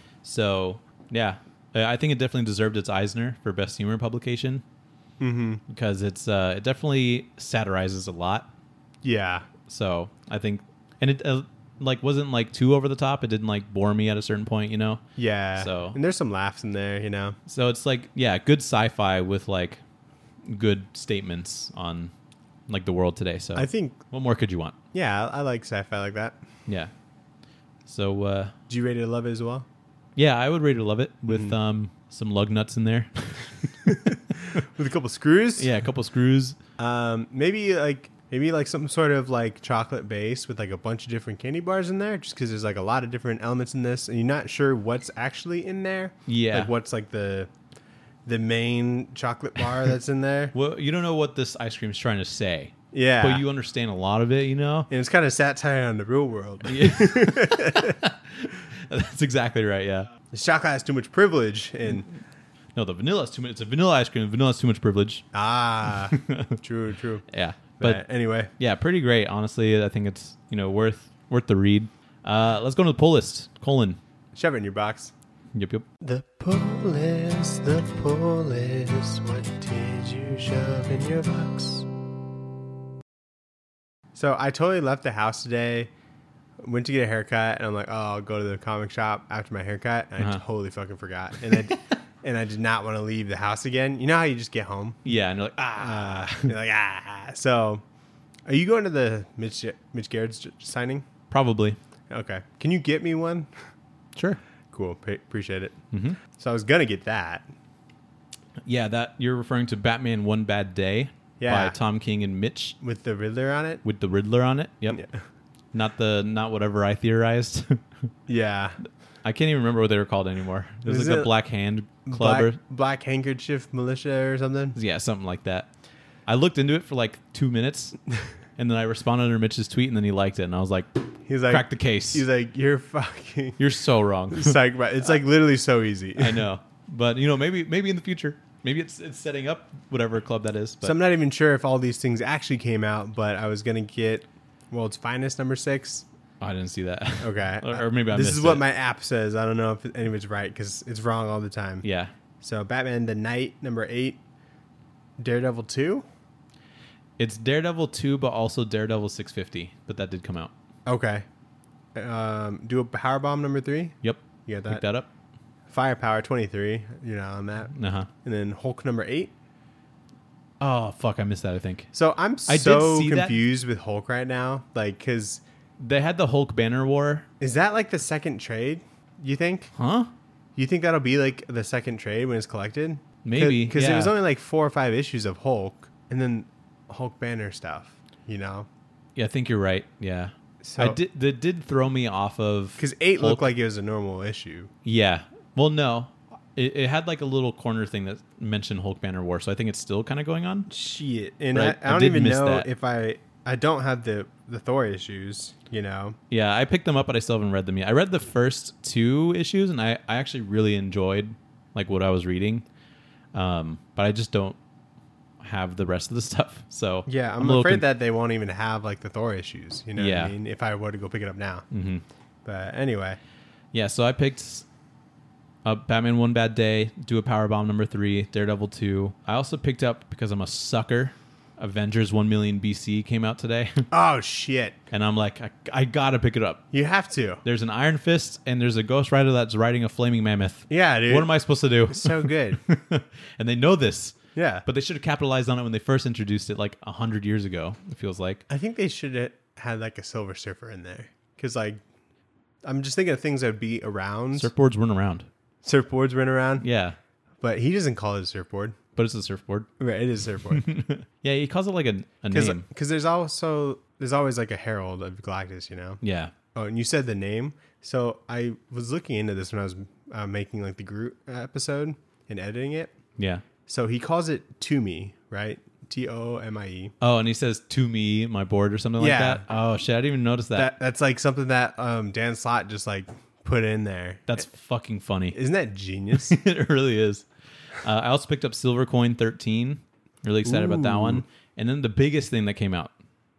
So yeah, I think it definitely deserved its Eisner for best humor publication. Mm-hmm. Because it definitely satirizes a lot. Yeah. So I think, and it like wasn't like too over the top. It didn't like bore me at a certain point, you know. Yeah. So and there's some laughs in there, you know. So it's like good sci-fi with like good statements on like the world today. So I think what more could you want? Yeah, I like sci-fi like that. Yeah. So do you rate it a love it as well? Yeah, I would rate it a love it with some lug nuts in there. With a couple screws? Yeah, a couple screws. Maybe like some sort of like chocolate base with like a bunch of different candy bars in there, just because there's like a lot of different elements in this and you're not sure what's actually in there. Yeah. Like what's like the main chocolate bar that's in there. Well, you don't know what this ice cream is trying to say. Yeah. But you understand a lot of it, you know? And it's kind of satire on the real world. Yeah. That's exactly right, yeah. The chocolate has too much privilege and... No, the vanilla is too much. It's a vanilla ice cream. Vanilla is too much privilege. Ah, true. Yeah. But anyway. Yeah, pretty great. Honestly, I think it's, worth the read. Let's go to the pull list. Colon. Shove it in your box. Yep. The pull list. What did you shove in your box? So I totally left the house today went to get a haircut, and I'm like, oh, I'll go to the comic shop after my haircut, and I totally fucking forgot, and I did not want to leave the house again. You know how you just get home? Yeah, and you're like, So, are you going to the Mitch Garrett's signing? probably. Okay. Can you get me one? Sure. Cool. Appreciate it. Mm-hmm. So I was gonna get that. Yeah, that you're referring to Batman One Bad Day by Tom King and Mitch with the Riddler on it. With the Riddler on it. Yep. Yeah. Not whatever I theorized. Yeah. I can't even remember what they were called anymore. It was like a Black Hand Club Black Handkerchief Militia or something. Yeah, something like that. I looked into it for like 2 minutes, and then I responded under Mitch's tweet, and then he liked it, and I was like, he's like, crack the case. He's like, you're so wrong. It's like literally so easy. I know, but maybe in the future, maybe it's setting up whatever club that is. But. So I'm not even sure if all these things actually came out, but I was gonna get World's Finest #6. Oh, I didn't see that. Okay, or maybe I this missed is what it. my app says. I don't know if any of it's right because it's wrong all the time. Yeah. So Batman the Knight #8, Daredevil 2. It's Daredevil 2, but also Daredevil 650, but that did come out. Okay. Do a Powerbomb #3. Yep. You got that? Pick that up. Firepower 23. You're not on that. Uh-huh. And then Hulk #8. Oh, fuck. I missed that, I think. So I'm so confused with Hulk right now. Like, because... They had the Hulk Banner War. Is that like the second trade, you think? Huh? You think that'll be like the second trade when it's collected? Maybe. Because it was only like 4 or 5 issues of Hulk and then Hulk Banner stuff, Yeah, I think you're right. Yeah. So that did throw me off of... Because 8 looked like it was a normal issue. Yeah. Well, no. It had like a little corner thing that mentioned Hulk Banner War, so I think it's still kind of going on. Shit. And right? I don't even know if I don't have the Thor issues, Yeah, I picked them up, but I still haven't read them yet. I read the first 2 issues, and I actually really enjoyed like what I was reading, but I just don't have the rest of the stuff. So yeah, I'm afraid that they won't even have like the Thor issues. You know what I mean? If I were to go pick it up now. Mm-hmm. But anyway, yeah. So I picked up Batman One Bad Day, Do a Powerbomb #3, Daredevil 2. I also picked up, because I'm a sucker, Avengers 1 Million BC came out today. Oh shit! And I'm like, I gotta pick it up. You have to. There's an Iron Fist and there's a Ghost Rider that's riding a flaming mammoth. Yeah, dude. What am I supposed to do? It's so good. And they know this. Yeah. But they should have capitalized on it when they first introduced it like 100 years ago, it feels like. I think they should have had like a Silver Surfer in there. Because like, I'm just thinking of things that would be around. Surfboards weren't around. Surfboards weren't around? Yeah. But he doesn't call it a surfboard. But it's a surfboard. Right, it is a surfboard. Yeah, he calls it like a name. Because there's always like a herald of Galactus, Yeah. Oh, and you said the name. So I was looking into this when I was making like the Groot episode and editing it. Yeah. So he calls it To Me, right? TOMIE. Oh, and he says "to me, my board" or something like that. Oh shit, I didn't even notice that. That's like something that Dan Slott just like put in there. That's fucking funny. Isn't that genius? It really is. I also picked up Silver Coin 13. Really excited about that one. And then the biggest thing that came out.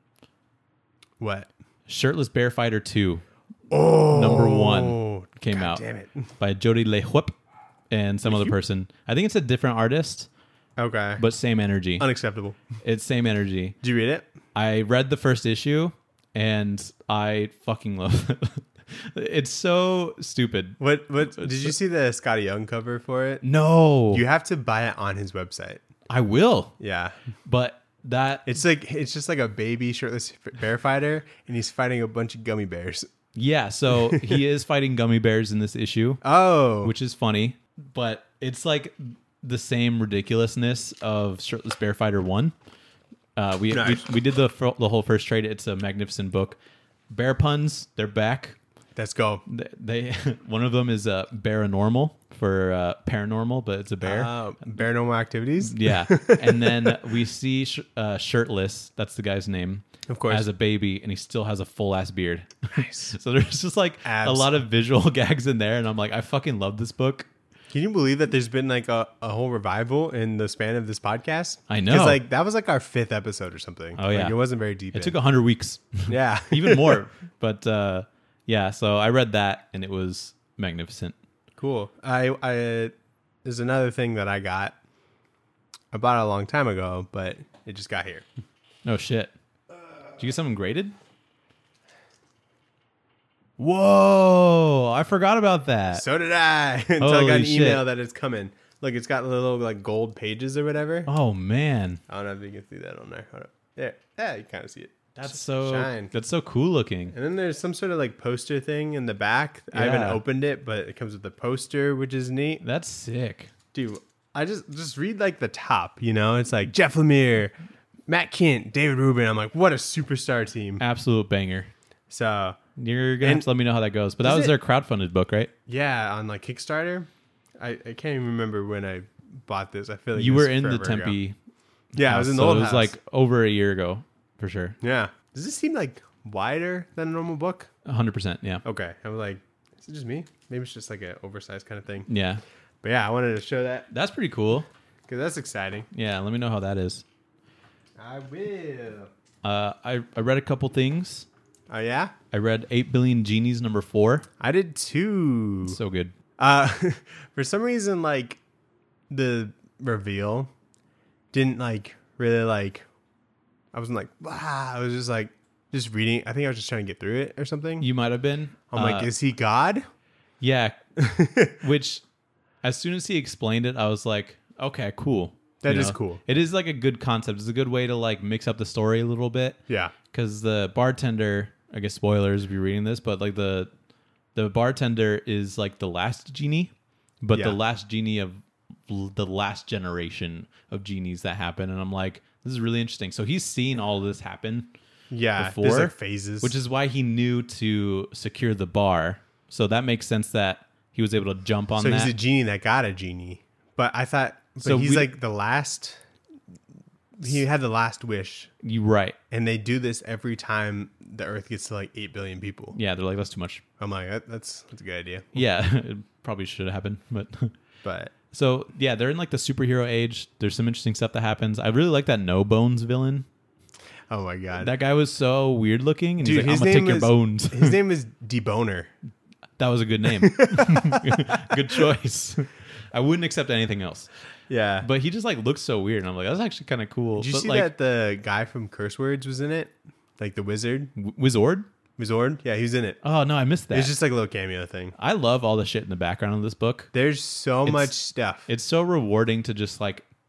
What? Shirtless Bear Fighter 2. Oh, #1 came out. Damn it. By Jody LeHuip and some other person. I think it's a different artist. Okay. But same energy. Unacceptable. It's same energy. Did you read it? I read the first issue and I fucking love it. It's so stupid. What did you see the Scotty Young cover for it? No. You have to buy it on his website. I will. Yeah. But it's just like a baby shirtless bear fighter and he's fighting a bunch of gummy bears. Yeah, so he is fighting gummy bears in this issue. Oh. Which is funny, but it's like the same ridiculousness of Shirtless Bear Fighter 1. We did the whole first trade. It's a magnificent book. Bear puns, they're back. Let's go. They one of them is Paranormal for paranormal, but it's a bear. Paranormal Activities. Yeah, and then we see Shirtless. That's the guy's name. Of course, as a baby, and he still has a full ass beard. Nice. So there's just like a lot of visual gags in there, and I'm like, I fucking love this book. Can you believe that there's been like a whole revival in the span of this podcast? I know. Because like that was like our 5th episode or something. Oh yeah, it wasn't very deep. It took 100 weeks. Yeah, even more. But yeah, so I read that and it was magnificent. Cool. I there's another thing that I bought it a long time ago, but it just got here. Oh shit! Did you get something graded? Whoa! I forgot about that. So did I. Until I got Holy an email shit. that it's coming. Look, it's got little like gold pages or whatever. Oh man, I don't know if you can see that on there. Hold up. There. Yeah, you kind of see it. that's Shine. so cool looking. And then there's some sort of like poster thing in the back. I haven't Yeah. opened it, but it comes with the poster, which is neat. That's sick. Dude, I just read like the top, you know? It's like Jeff Lemire, Matt Kent, David Rubin. I'm like, what a superstar team. Absolute banger. So, You're gonna have to let me know how that goes. But that Is was it- their crowdfunded book, right? yeah, on like Kickstarter. I can't even remember when I bought this. I feel like You it was were in the forever ago. Tempe. Yeah, I was in the so old it was house. like over a year ago for sure. Yeah. Does this seem like wider than a normal book? 100%. Yeah. Okay. I was like, is it just me? Maybe it's just like an oversized kind of thing. Yeah. But yeah, I wanted to show that That's pretty cool. because that's exciting. Yeah. Let me know how that is. I will. I read a couple things. Oh, yeah? I read 8 Billion Genies number 4. I did too. So good. For some reason, like, the reveal didn't, like, really, like, I wasn't like, wow. I was just, like, just reading. I think I was just trying to get through it or something. You might have been. I'm like, is he God? Yeah. Which, as soon as he explained it, I was like, okay, cool. That You is know? cool. It is like a good concept. It's a good way to like mix up the story a little bit. Yeah. Because the bartender, I guess spoilers if you're reading this, but like the bartender is like the last genie, but the Yeah. last genie of the last generation of genies that happen. And I'm like, this is really interesting. So he's seen all this happen, Yeah. Before, There's, like, phases. which is why he knew to secure the bar. So that makes sense that he was able to jump on so that. he's a genie that got a genie. But I thought, So he's we- like the last, he had the last wish. You right. And they do this every time the Earth gets to like 8 billion people. Yeah, they're like, that's too much. I'm like, that's a good idea. Yeah, it probably should have happened. But But so yeah, they're in like the superhero age. There's some interesting stuff that happens. I really like that No Bones villain. oh my god, That guy was so weird looking, and dude, he's like, his I'm gonna name take your was bones. his name is Deboner. That was a good name. Good choice. I wouldn't accept anything else. Yeah, But he just like looks so weird, and I'm like, that's actually kind of cool. did you But, see like, that the guy from Curse Words was in it? Like the wizard, Wizard? Wizard. Yeah, he was in it. Oh no, I missed that. It's just like a little cameo thing. I love all the shit in the background of this book. There's so much stuff. It's so rewarding to just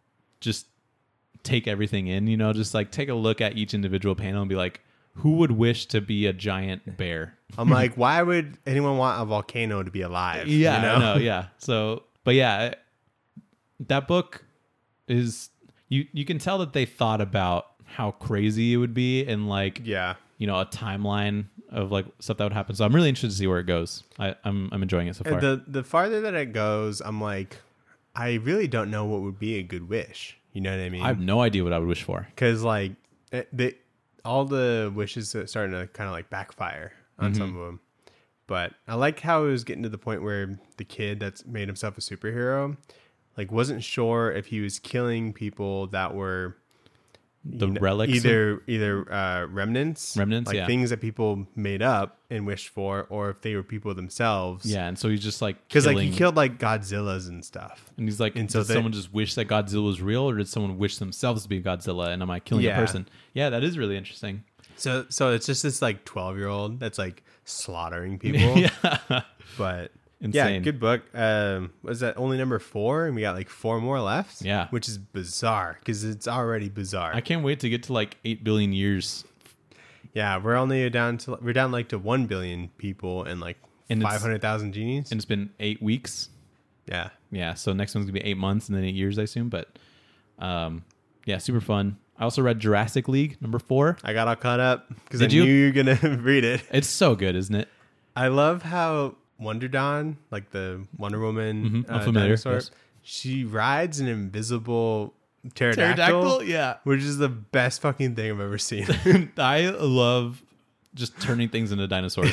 take everything in, you know, just like take a look at each individual panel and be like, who would wish to be a giant bear? I'm like, why would anyone want a volcano to be alive? Yeah, you know? I know, yeah. So, but yeah, that book is you can tell that they thought about how crazy it would be and like Yeah. you know a timeline of like stuff that would happen. So I'm really interested to see where it goes. I'm enjoying it so far. The farther that it goes, I'm like, I really don't know what would be a good wish. You know what I mean? I have no idea what I would wish for. Because like all the wishes are starting to kind of like backfire on some of them. But I like how it was getting to the point where the kid that's made himself a superhero, like wasn't sure if he was killing people that were Relics, either remnants, Remnants, like yeah. things that people made up and wished for, or if they were people themselves. yeah, and so he's just like Because like killing- he killed like Godzillas and stuff. And he's like, And so did they- someone just wish that Godzilla was real, or did someone wish themselves to be Godzilla? And am I killing a Yeah. person? Yeah, that is really interesting. So it's just this like 12-year-old that's like slaughtering people. Yeah. But yeah, Insane. good book. Was that only number 4? And we got like 4 more left. Yeah. Which is bizarre because it's already bizarre. I can't wait to get to like 8 billion years. Yeah, we're down like to 1 billion people and like And it's- 500,000 genies. And it's been 8 weeks. Yeah. Yeah, so next one's gonna be 8 months and then 8 years, I assume. But yeah, super fun. I also read Jurassic League number 4. I got all caught up because I Did you? knew you were going to read it. It's so good, isn't it? I love how Wonder Dawn, like the Wonder Woman I'm familiar, dinosaur, yes. she rides an invisible pterodactyl, yeah. which is the best fucking thing I've ever seen. I love just turning things into dinosaurs.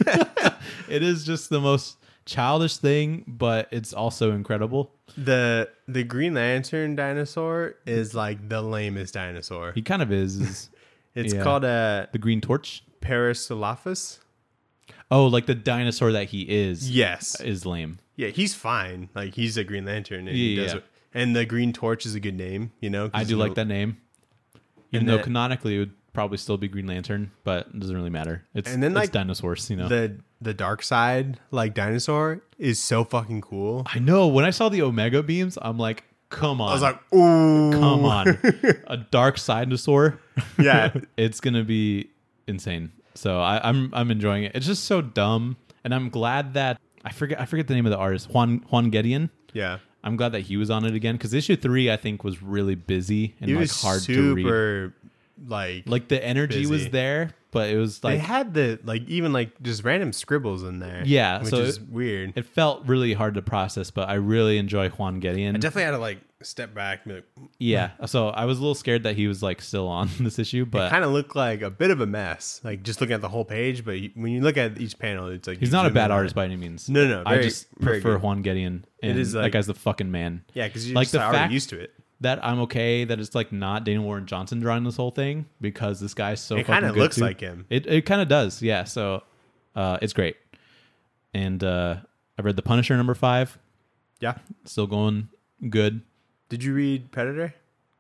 It is just the most childish thing, but it's also incredible. the Green Lantern dinosaur is like the lamest dinosaur. He kind of is It's yeah. called a the Green Torch. Parasaurolophus. Oh, like the dinosaur that he is. Yes. Is lame. Yeah, he's fine. Like he's a Green Lantern, and he Yeah, does yeah. it. And the Green Torch is a good name, you know. 'cause I do like that name. Even And though that- canonically it would probably still be Green Lantern, but it doesn't really matter. It's And then, it's like, dinosaurs, you know. The dark side, like dinosaur, is so fucking cool. I know. When I saw the Omega beams, I'm like, come on. I was like, ooh, come on. A dark dinosaur. Yeah. It's gonna be insane. So I'm enjoying it. It's just so dumb. And I'm glad that I forget the name of the artist. Juan Gideon. Yeah. I'm glad that he was on it again. Because issue 3 I think was really busy and It like was hard to read. super like Like the energy busy. was there, but it was like they had the like even like just random scribbles in there. Yeah, which so is weird. it felt really hard to process, but I really enjoy Juan Gideon. I definitely had to like step back and be like, Yeah. So I was a little scared that he was like still on this issue, but kind of looked like a bit of a mess, like just looking at the whole page. But when you look at each panel, it's like he's you not a zoom bad in on artist it. by any means. No, I just very prefer good. Juan Gideon. And It is that like- guy's the fucking man. Yeah, because you're Like just the already fact- used to it. That I'm okay that it's like not Dana Warren Johnson drawing this whole thing because this guy's so It fucking kind of good looks too. like him. It kind of does, yeah. So it's great. And I read The Punisher number 5. Yeah. Still going good. Did you read Predator?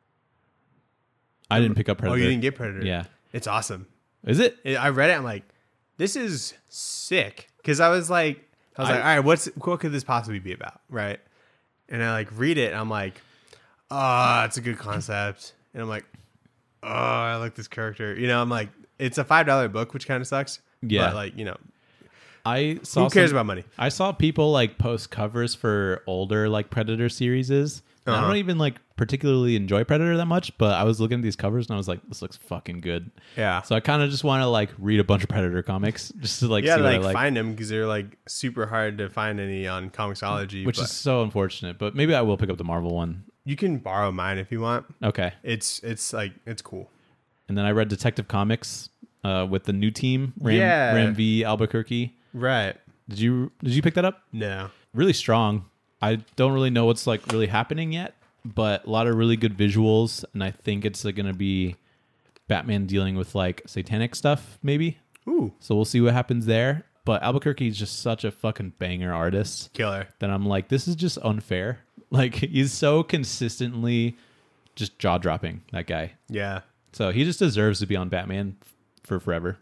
I didn't pick up Predator. Oh, you didn't get Predator. Yeah. It's awesome. Is it? I read it. I'm like, this is sick. Because I was like, all right, what could this possibly be about, right? And I like read it. And I'm like, oh, it's a good concept. And I'm like, oh, I like this character. You know, I'm like, it's a $5 book, which kind of sucks. Yeah. But like, you know, I saw who cares some- about money? I saw people like post covers for older like Predator series. And I Uh-huh. don't even like particularly enjoy Predator that much, but I was looking at these covers and I was like, this looks fucking good. Yeah. So I kind of just want to like read a bunch of Predator comics just to like Yeah, see what I like like, find them because they're like super hard to find any on Comixology. which but is so unfortunate. But maybe I will pick up the Marvel one. you can borrow mine if you want. Okay. It's like it's cool. And then I read Detective Comics with the new team, Yeah. Ram V Albuquerque. Right. Did you pick that up? No. Really strong. I don't really know what's like really happening yet, but a lot of really good visuals, and I think it's going to be Batman dealing with like satanic stuff, maybe. Ooh, So we'll see what happens there. But Albuquerque is just such a fucking banger artist killer. that I'm like, this is just unfair. Like he's so consistently just jaw dropping, that guy. Yeah. So he just deserves to be on Batman for forever.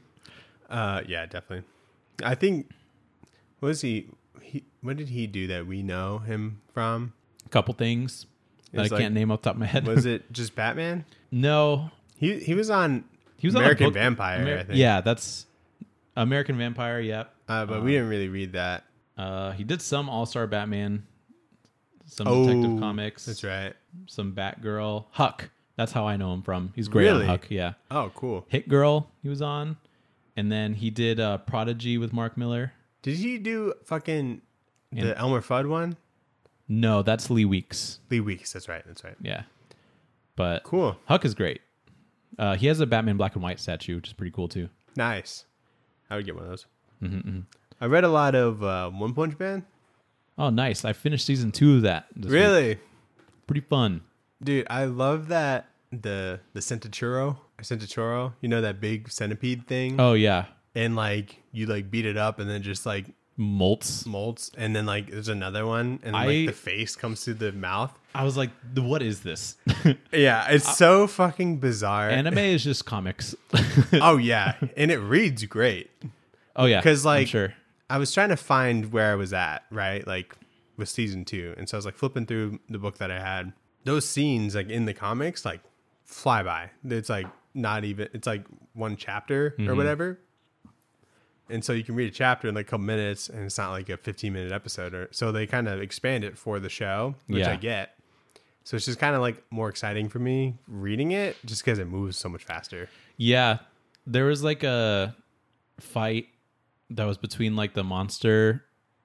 Yeah, definitely. I think what did he do that we know him from? A couple things that It's I like- can't name off the top of my head. Was it just Batman? No, He was on he was on a American book- Vampire, I think. Yeah, that's American Vampire. Yep. But we didn't really read that. He did some All-Star Batman, some Oh, Detective Comics. That's right. Some Batgirl. Huck. That's how I know him from. He's great Really? on Huck. Yeah. Oh, cool. Hit Girl. He was on, and then he did Prodigy with Mark Miller. Did he do fucking the Elmer Fudd one? No, that's Lee Weeks. Lee Weeks. That's right. Yeah. But Cool. Huck is great. He has a Batman black and white statue, which is pretty cool too. Nice. I would get one of those. Mm-hmm. I read a lot of One Punch Man. Oh, nice! I finished season 2 of that. this week. Really? Pretty fun. Dude, I love that the Centauro, you know, that big centipede thing, Oh yeah, and like you like beat it up and then just like Molts. molts, and then like there's another one, and I- like the face comes through the mouth. I was like, what is this? Yeah, it's so fucking bizarre. Anime is just comics. Oh yeah, and it reads great. Oh yeah, 'Cause, like, I'm sure. I was trying to find where I was at, right? Like with season 2, and so I was like flipping through the book that I had. Those scenes like in the comics like fly by. It's like not even. It's like one chapter or whatever. And so you can read a chapter in like a couple minutes, and it's not like a 15-minute episode. Or so they kind of expand it for the show, which Yeah. I get. So it's just kind of like more exciting for me reading it, just because it moves so much faster. Yeah, there was like a fight that was between like the monster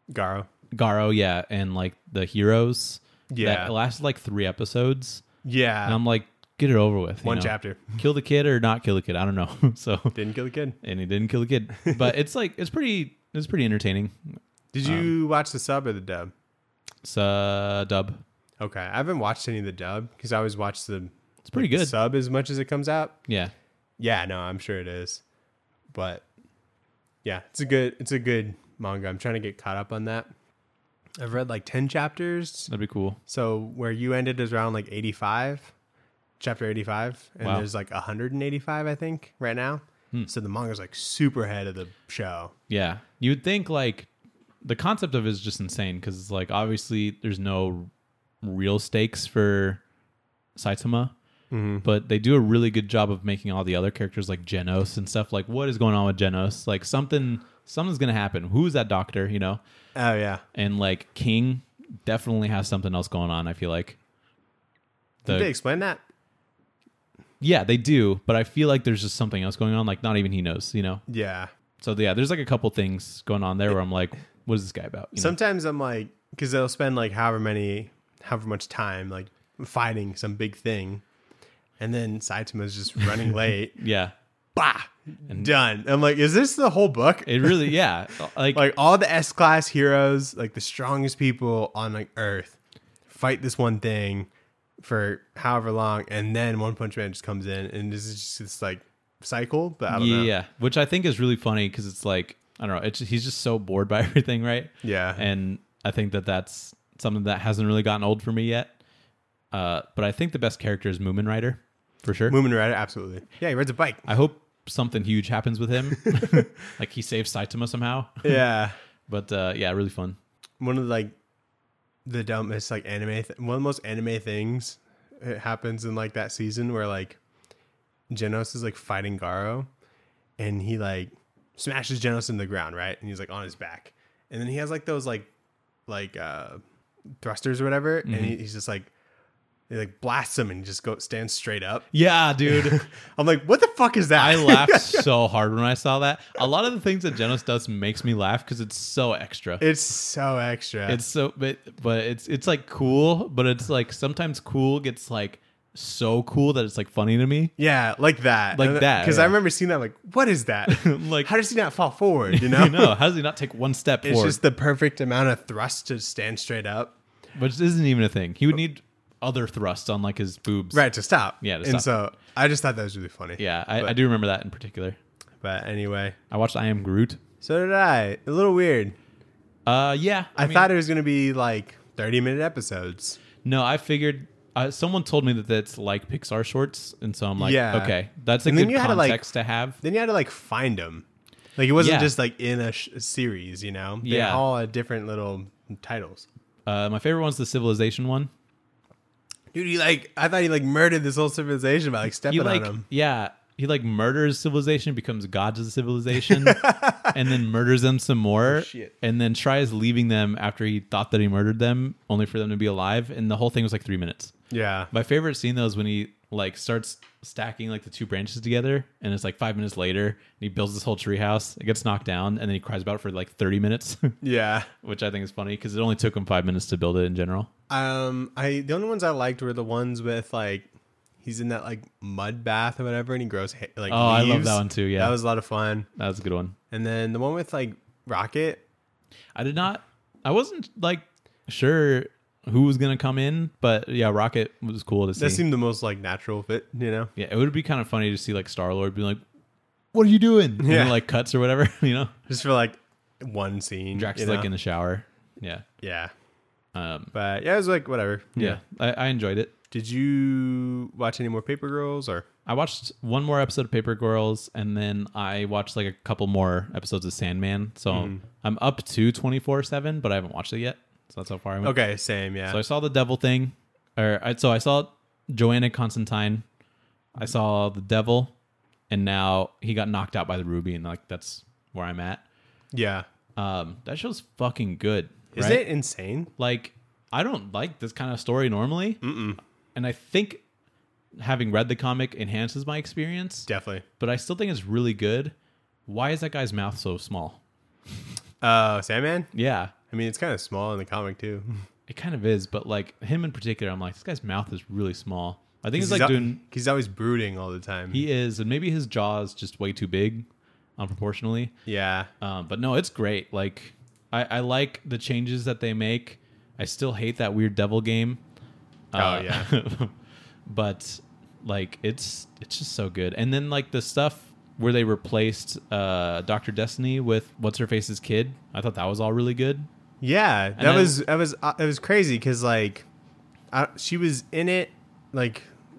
Garo. yeah, and like the heroes. Yeah. that lasted like 3 episodes, Yeah. and I'm like, get it over with. you One know? chapter. Kill the kid or not kill the kid. I don't know. So, Didn't kill the kid. and he didn't kill the kid, but it's like it's pretty entertaining. Did you watch the sub or the dub? It's dub. Okay, I haven't watched any of the dub because I always watch the. It's pretty the good. sub as much as it comes out. Yeah. Yeah, no, I'm sure it is, but yeah, it's a good manga. I'm trying to get caught up on that. I've read like 10 chapters, That'd be cool. so where you ended is around like 85, chapter 85, and Wow. there's like 185, I think, right now. So the manga's like super ahead of the show. Yeah. You'd think like the concept of it is just insane because it's like obviously there's no real stakes for Saitama, but they do a really good job of making all the other characters like Genos and stuff. Like, what is going on with Genos? Like something's gonna happen. Who's that doctor? You know? Oh yeah, And like King definitely has something else going on. I feel like. did they explain that? Yeah, they do, but I feel like there's just something else going on. Like not even he knows. You know? Yeah. So yeah, there's like a couple things going on there where I'm like, what is this guy about? You know? Sometimes I'm like, because they'll spend like however much time like fighting some big thing, and then Saitama's just running late. Yeah. Bah, and done. I'm like, is this the whole book? It really, yeah. Like all the S-class heroes, like the strongest people on like Earth, fight this one thing for however long, and then One Punch Man just comes in, and this is just this like cycle. But I don't know. Yeah, which I think is really funny because it's like I don't know. He's just so bored by everything, right? Yeah. And I think that's something that hasn't really gotten old for me yet. But I think the best character is Moomin Rider, for sure. Moomin Rider, absolutely. Yeah, he rides a bike. I hope something huge happens with him, like he saves Saitama somehow. Yeah. But yeah, really fun. One of like the dumbest like one of the most anime things it happens in like that season where like Genos is like fighting Garo, and he like smashes Genos in the ground, right? And he's like on his back, and then he has like those like thrusters or whatever, and he's just like he like blasts him and he just stands straight up. Yeah, dude. I'm like, what the fuck is that? I laughed so hard when I saw that. A lot of the things that Genos does makes me laugh because it's so extra. It's so extra. It's so, but it's like cool, but it's like sometimes cool gets like so cool that it's like funny to me. Yeah, like that. Like that, Because yeah. I remember seeing that, like, what is that? Like, how does he not fall forward, you know? you know, how does he not take one step It's forward? just the perfect amount of thrust to stand straight up. Which isn't even a thing. He would need other thrusts on like his boobs. Right, to stop. Yeah, to and stop. so I just thought that was really funny. Yeah, I do remember that in particular. But anyway, I watched I Am Groot. so did I. A little weird. Yeah. I thought it was going to be like 30-minute episodes. No, I figured... someone told me that that's like Pixar shorts, and so I'm like, Yeah. okay, that's a And then good you had to, like- context to have. Then you had to like find them. Like it wasn't Yeah. just like in a series, you know? They Yeah. all had different little titles. My favorite one's the Civilization one. Dude, I thought he like murdered this whole civilization by like stepping He like, on him. yeah, he like murders civilization, becomes god to the civilization, and then murders them some more, shit. and then tries leaving them after he thought that he murdered them, only for them to be alive. And the whole thing was like 3 minutes. Yeah. My favorite scene though is when he like starts stacking like the two branches together, and it's like 5 minutes later, and he builds this whole tree house. It gets knocked down, and then he cries about it for like 30 minutes, Yeah. which I think is funny because it only took him 5 minutes to build it in general. The only ones I liked were the ones with like he's in that like mud bath or whatever, and he grows like Oh, I love leaves. that one too. Yeah, That was a lot of fun. that was a good one. And then the one with like Rocket. I wasn't like sure who was gonna come in, but yeah, Rocket was cool to see. That seemed the most like natural fit, you know? Yeah, it would be kind of funny to see like Star-Lord be like, "What are you doing?" And Yeah. then, like cuts or whatever, you know. Just for like one scene. Drax you is like know? in the shower. Yeah, Yeah. um, But yeah, it was like whatever. yeah, I enjoyed it. Did you watch any more Paper Girls or? I watched one more episode of Paper Girls, and then I watched like a couple more episodes of Sandman. So I'm up to 24/7, but I haven't watched it yet. So that's how far I went. Okay, same, yeah. So I saw the Devil thing, so I saw Joanna Constantine. I saw the Devil, and now he got knocked out by the Ruby, and like that's where I'm at. Yeah. That show's fucking good. Is right? it insane? Like, I don't like this kind of story normally, and I think having read the comic enhances my experience. Definitely. But I still think it's really good. Why is that guy's mouth so small? Sandman? Yeah, I mean, it's kind of small in the comic too. it kind of is, but like him in particular, I'm like, this guy's mouth is really small. I think he's like doing. He's always brooding all the time. He is, and maybe his jaw is just way too big, unproportionally. Yeah. But no, it's great. Like, I like the changes that they make. I still hate that weird devil game. Yeah. But like, it's just so good. And then like the stuff where they replaced Dr. Destiny with what's her face's kid. I thought that was all really good. Yeah, then- it was crazy because like she was in it like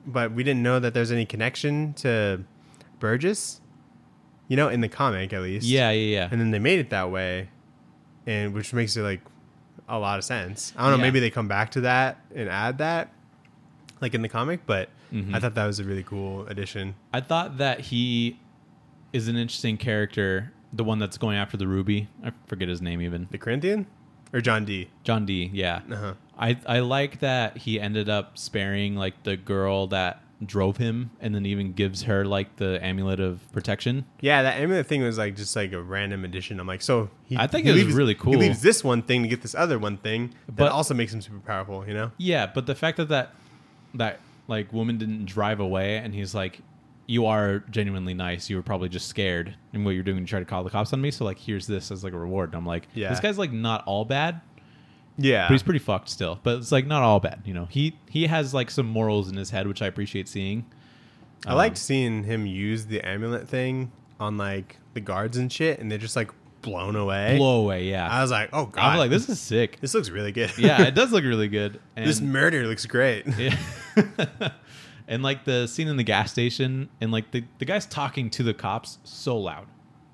but we didn't know that there's any connection to Burgess, you know, in the comic at least. Yeah. And then they made it that way, and which makes it like a lot of sense. I don't know, Yeah. maybe they come back to that and add that, like in the comic, but I thought that was a really cool addition. I thought that he is an interesting character. The one that's going after the ruby. I forget his name even. The Corinthian or John D. John D. Yeah. Uh-huh. I like that he ended up sparing like the girl that drove him, and then even gives her like the amulet of protection. Yeah, that amulet thing was like just like a random addition. I'm like, so I think it was really cool. He leaves this one thing to get this other one thing that But- also makes him super powerful, you know? Yeah, but the fact that like woman didn't drive away, and he's like, you are genuinely nice. You were probably just scared, and what you're doing, you try to call the cops on me. So like, here's this as like a reward. And I'm like, Yeah. this guy's like not all bad, Yeah. but he's pretty fucked still. But it's like not all bad, you know. He has like some morals in his head, which I appreciate seeing. I liked seeing him use the amulet thing on like the guards and shit, and they're just like blown away. Blow away, yeah. I was like, oh god, I'm like, this is sick. this looks really good. Yeah, it does look really good. And This murder looks great. yeah. And like the scene in the gas station, and like the guy's talking to the cops so loud.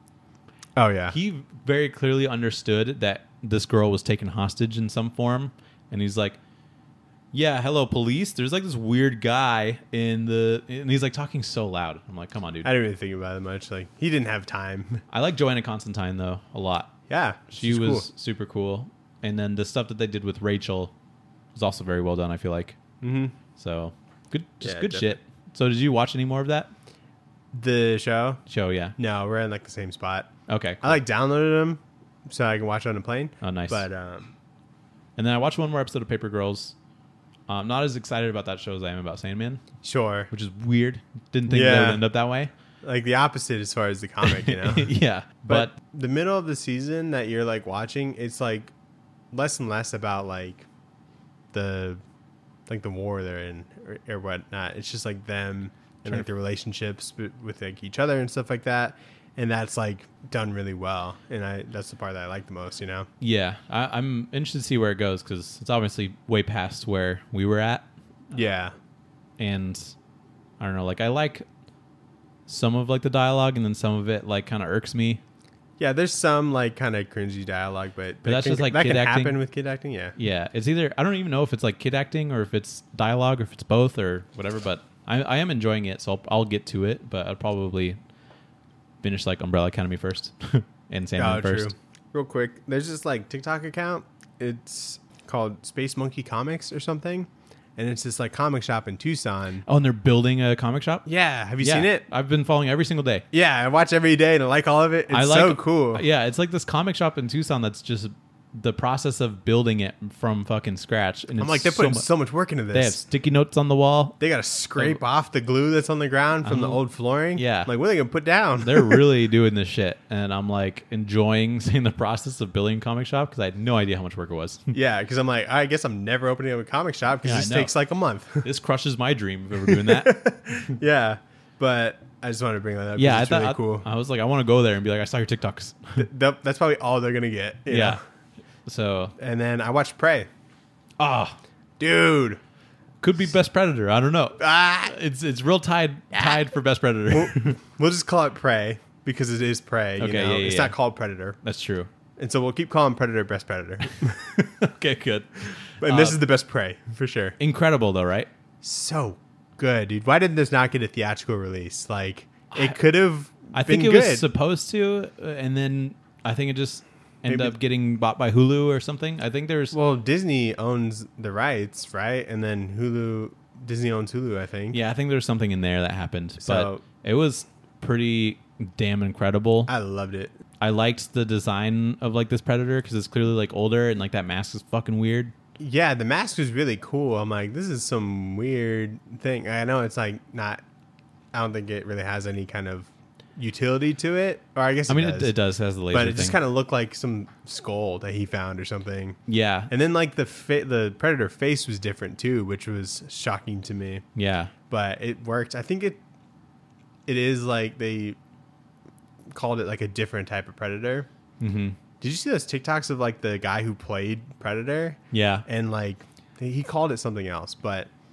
Oh yeah. He very clearly understood that this girl was taken hostage in some form, and he's like, yeah, hello police, there's like this weird guy and he's like talking so loud. I'm like, come on, dude. I didn't really think about it much. Like he didn't have time. I like Joanna Constantine though a lot. Yeah, She she's was cool. super cool. And then the stuff that they did with Rachel was also very well done, I feel like. Mm-hmm. So good, just Yeah, good shit. So did you watch any more of that The show? show? Yeah. No, we're in like the same spot. Okay. I like downloaded them so I can watch it on the plane. Oh, nice. But And then I watched one more episode of Paper Girls. I'm not as excited about that show as I am about Sandman, sure, which is weird. Didn't think that Yeah. would end up that way. like the opposite as far as the comic, you know. Yeah, But the middle of the season that you're like watching, it's like less and less about like the war they're in or whatnot. It's just like them and like the relationships with like each other and stuff like that. And that's like done really well. And that's the part that I like the most, you know? yeah, I'm interested to see where it goes because it's obviously way past where we were at, Yeah. and I don't know. Like I like some of like the dialogue, and then some of it like kind of irks me. Yeah, there's some like kind of cringy dialogue, but that's just, like, that kid can acting? happen with kid acting, yeah. Yeah, it's either I don't even know if it's like kid acting or if it's dialogue or if it's both or whatever. But I am enjoying it, so I'll get to it. But I'll probably finish like Umbrella Academy first and Sandman first. True. Real quick, there's this like TikTok account. It's called Space Monkey Comics or something, and it's this like comic shop in Tucson. Oh, and they're building a comic shop. Yeah, have you Yeah, seen it? I've been following every single day. Yeah, I watch every day and I like all of it. It's I like, so cool. Yeah, it's like this comic shop in Tucson that's just the process of building it from fucking scratch. And I'm it's like, they're putting mu- so much work into They have this. sticky notes on the wall. They got to scrape off the glue that's on the ground from the old flooring. Yeah. I'm like, what are they gonna put down? They're really doing this shit, and I'm like enjoying seeing the process of building a comic shop because I had no idea how much work it was. Yeah, because I'm like, I guess I'm never opening up a comic shop because Yeah, I this know. takes like a month. This crushes my dream of ever doing that. Yeah, but I just wanted to bring that up. Yeah, 'cause it's really I cool. I was like, I want to go there and be like, I saw your TikToks. That's probably all they're gonna get. you Yeah. know? So, And then I watched Prey. Dude. could be Best Predator. I don't know. Ah, It's real tied for Best Predator. we'll just call it Prey because it is Prey. You Okay, know? yeah, It's yeah. not called Predator. That's true. And so we'll keep calling Predator Best Predator. Okay, good. And this is the best Prey, for sure. Incredible though, right? So good, dude. Why didn't this not get a theatrical release? Like, it could have I been think it good. was supposed to, and then I think it just ended Maybe- up getting bought by Hulu or something. I think there's Well, Disney owns the rights, right? And then Disney owns Hulu, I think. I think there's something in there that happened, So- but it was pretty damn incredible. I loved it. I liked the design of like this Predator because it's clearly like older and like that mask is fucking weird. Yeah, the mask was really cool. I'm like, this is some weird thing. I know it's like not, I don't think it really has any kind of utility to it. Or I guess I mean, does. it does has the laser But it thing. just kind of looked like some skull that he found or something. Yeah, And then like the Predator face was different too, which was shocking to me. yeah. But it worked. I think it is like they called it like a different type of Predator. Mm-hmm. Did you see those TikToks of like the guy who played Predator? Yeah. And like he called it something else, but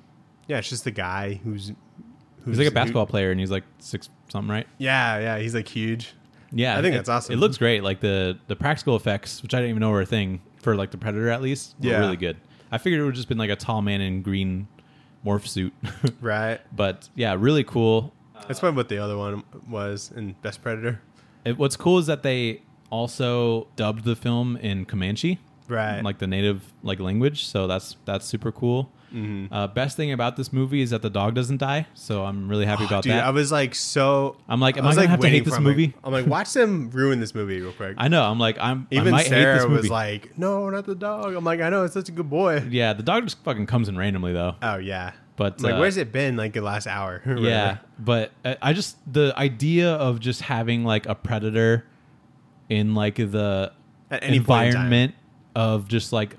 Yeah, it's just the guy who's He's like a basketball player, and he's like 6 something, right? Yeah, he's like huge. Yeah, I think that's awesome. It looks great. Like the practical effects, which I didn't even know were a thing for like the Predator, at least, were really good. I figured it would just been like a tall man in green morph suit, Right? But yeah, really cool. That's probably what the other one was in Best Predator. What's cool is that they also dubbed the film in Comanche, Right? like the native like language. So that's super cool. Mm-hmm. Best thing about this movie is that the dog doesn't die, so I'm really happy about Dude, that. I was like, I'm like, am I gonna have to hate this movie? I'm like, watch them ruin this movie real quick. I know. I'm like, I Even might Sarah hate this movie. was like, no, not the dog. I'm like, I know, it's such a good boy. Yeah, the dog just fucking comes in randomly though. Oh yeah. But I'm like, where's it been like the last hour? or yeah, whatever? but I just the idea of just having like a predator in like the At any point in time. environment of just like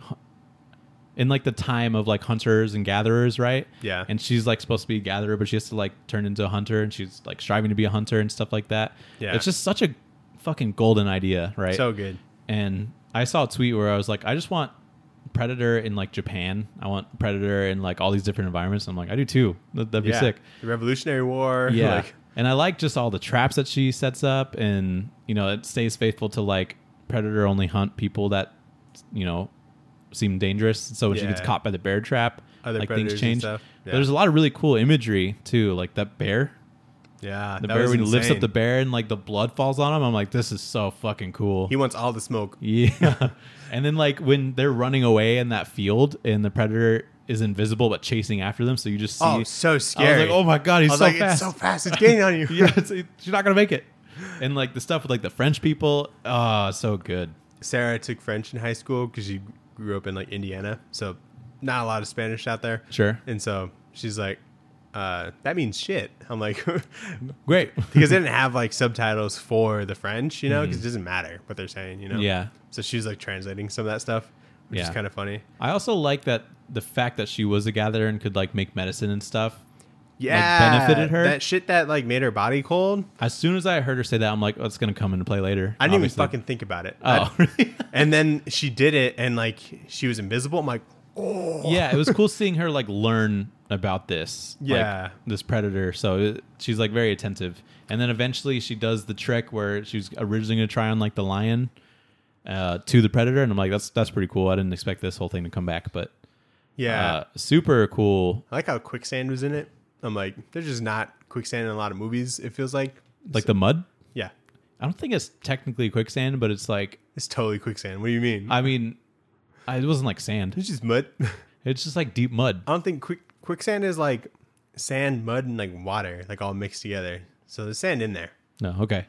in like the time of like hunters and gatherers, right? Yeah. And she's like supposed to be a gatherer, but she has to like turn into a hunter, and she's like striving to be a hunter and stuff like that. Yeah. It's just such a fucking golden idea, right? So good. And I saw a tweet where I was like, I just want Predator in like Japan. I want Predator in like all these different environments. I'm like, I do too. That'd be sick. The Revolutionary War. Yeah. Like, And I like just all the traps that she sets up, and you know, it stays faithful to like Predator only hunt people that, you know, seem dangerous. So when she gets Yeah. caught by the bear trap, Other like predators things and change. stuff. Yeah. There's a lot of really cool imagery too, like that bear. yeah. The that bear was when he lifts up insane. the bear and like the blood falls on him. I'm like, this is so fucking cool. He wants all the smoke. Yeah. And then like when they're running away in that field and the predator is invisible but chasing after them, so you just see. Oh, so I scary. was like, oh my god, he's I was so like, fast. it's so fast. It's getting on you. Yeah, you're not gonna make it. And like the stuff with like the French people, so good. Sarah took French in high school because she grew up in like Indiana, so not a lot of Spanish out there. Sure, And so she's like, that means shit. I'm like, great. because they didn't have like subtitles for the French, you know, because it doesn't matter what they're saying, you know. Yeah, So she was like translating some of that stuff, which is Yeah. kind of funny. I also like that the fact that she was a gatherer and could like make medicine and stuff. Yeah, benefited her? That shit that like made her body cold. As soon as I heard her say that, I'm like, oh, it's gonna come into play later. I didn't obviously. even fucking think about it. Oh, really? And then she did it, and like she was invisible. I'm like, oh, Yeah, it was cool seeing her like learn about this. Yeah. like, this predator. So she's like very attentive, and then eventually she does the trick where she was originally gonna try on like the lion to the predator, and I'm like, that's pretty cool. I didn't expect this whole thing to come back, but yeah. super cool. I like how quicksand was in it. I'm like, there's just not quicksand in a lot of movies. It feels like, Like the mud. yeah, I don't think it's technically quicksand, but it's like, it's totally quicksand. What do you mean? I mean, it wasn't like sand. It's just mud. It's just like deep mud. I don't think quicksand is like sand, mud, and like water, like all mixed together. So there's sand in there. No, okay.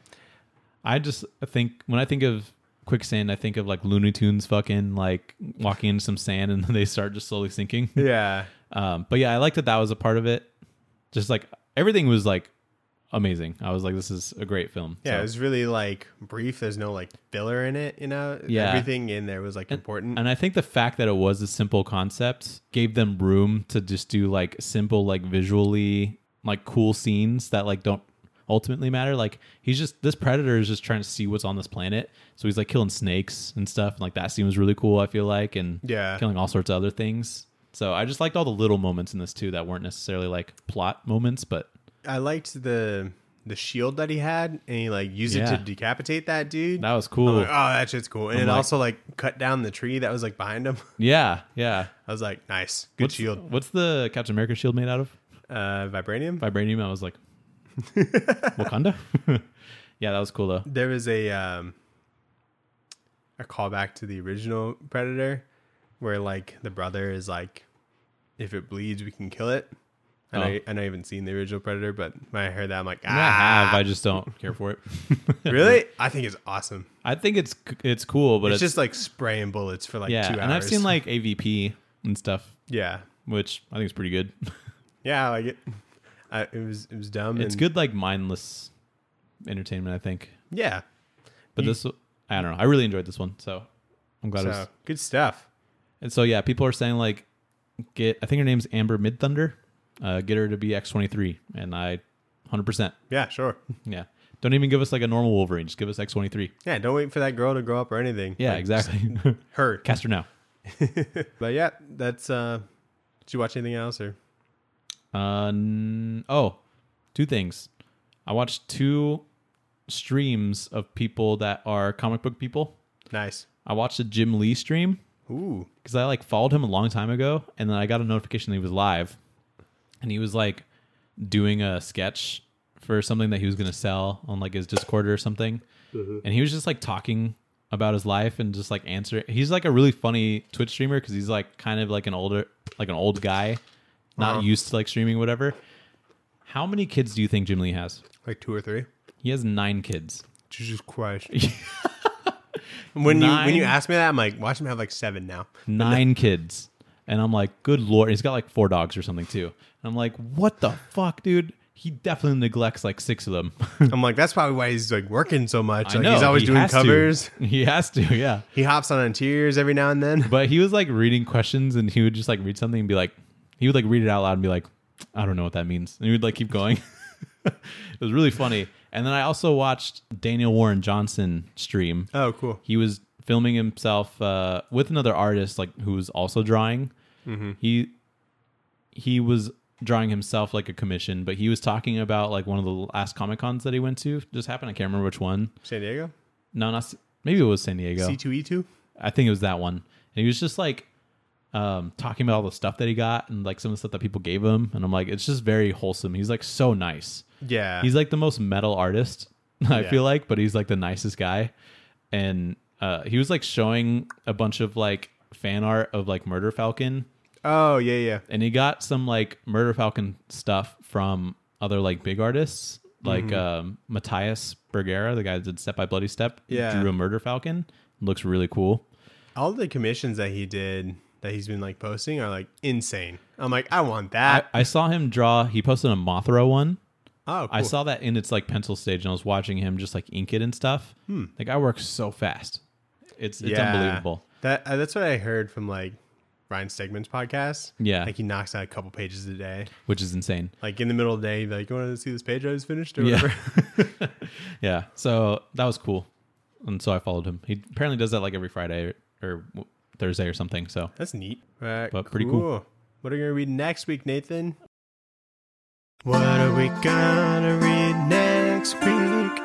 I just think when I think of quicksand, I think of like Looney Tunes fucking like walking into some sand and then they start just slowly sinking. Yeah. But yeah, I like that was a part of it. Just like everything was like amazing. I was like, this is a great film. Yeah, So- it was really like brief. There's no like filler in it, you know? Yeah. Everything in there was like important. And I think the fact that it was a simple concept gave them room to just do like simple, like visually like cool scenes that like don't ultimately matter. Like this predator is just trying to see what's on this planet. So he's like killing snakes and stuff. And like that scene was really cool, I feel like, and Yeah. killing all sorts of other things. So I just liked all the little moments in this too that weren't necessarily like plot moments, but I liked the shield that he had, and he like used it Yeah. to decapitate that dude. that was I'm cool. like, oh, that shit's cool. And I'm it like- also like cut down the tree that was like behind him. Yeah, yeah. I was like, nice, good shield. What's the Captain America shield made out of? Vibranium. Vibranium. I was like, Wakanda. Yeah, that was cool though. There was a callback to the original Predator, where like the brother is like, if it bleeds, we can kill it. I know you haven't seen the original Predator, but when I heard that, I'm like, I have. ah, I just don't care for it. really? I think it's awesome. I think it's cool, but It's just like spraying bullets for like 2 hours. and I've seen like AVP and stuff, yeah, which I think is pretty good. yeah, I like it. It was dumb. It's and, good, like mindless entertainment, I think. Yeah, But this, I don't know. I really enjoyed this one, so I'm glad it was. so good stuff. And so yeah, people are saying like, I think her name's Amber Midthunder. Get her to be X-23, and I 100%. Yeah, sure. Yeah. Don't even give us like a normal Wolverine. Just give us X-23. Yeah, don't wait for that girl to grow up or anything. Yeah, Like, exactly. her. Cast her now. But yeah, that's. Did you watch anything else or? Two things. I watched 2 streams of people that are comic book people. Nice. I watched a Jim Lee stream Ooh. because I like followed him a long time ago, and then I got a notification that he was live, and he was like doing a sketch for something that he was going to sell on like his Discord or something, and he was just like talking about his life and just like answering. He's like a really funny Twitch streamer because he's like kind of like an old guy, not used to like streaming, whatever. How many kids do you think Jim Lee has? Like 2 or 3. He has 9 kids. Jesus Christ. When you ask me that, I'm like, watch him have like 7 now. 9 kids. And I'm like, good Lord. He's got like 4 dogs or something too. And I'm like, what the fuck, dude? He definitely neglects like 6 of them. I'm like, that's probably why he's like working so much. I Like know, he's always he doing has to. covers. He has to, yeah. He hops on interiors every now and then. But he was like reading questions and he would just like read something and be like, he would like read it out loud and be like, I don't know what that means. And he would like keep going. It was really funny. And then I also watched Daniel Warren Johnson stream. Oh, cool. He was filming himself with another artist like who was also drawing. Mm-hmm. He was drawing himself like a commission, but he was talking about like one of the last Comic Cons that he went to. Just happened. I can't remember which one. San Diego? No, maybe it was San Diego. C2E2? I think it was that one. And he was just like talking about all the stuff that he got and like some of the stuff that people gave him. And I'm like, it's just very wholesome. He's like so nice. Yeah. He's like the most metal artist, I Yeah. feel like, but he's like the nicest guy. And he was like showing a bunch of like fan art of like Murder Falcon. Oh, yeah. And he got some like Murder Falcon stuff from other like big artists, like Matthias Bergera, the guy that did Step by Bloody Step. Yeah. Drew a Murder Falcon. Looks really cool. All the commissions that he did that he's been like posting are like insane. I'm like, I want that. I saw him draw. He posted a Mothra one. Oh, cool. I saw that in its like pencil stage, and I was watching him just like ink it and stuff. The guy works so fast. It's unbelievable. That's what I heard from like Ryan Stegman's podcast. Yeah. Like he knocks out a couple pages a day. Which is insane. Like in the middle of the day, like, you want to see this page I just finished or Yeah. whatever? Yeah. So that was cool. And so I followed him. He apparently does that like every Friday or Thursday or something. So That's neat. But pretty cool. What are we going to read next week, Nathan? What are we going to read next week?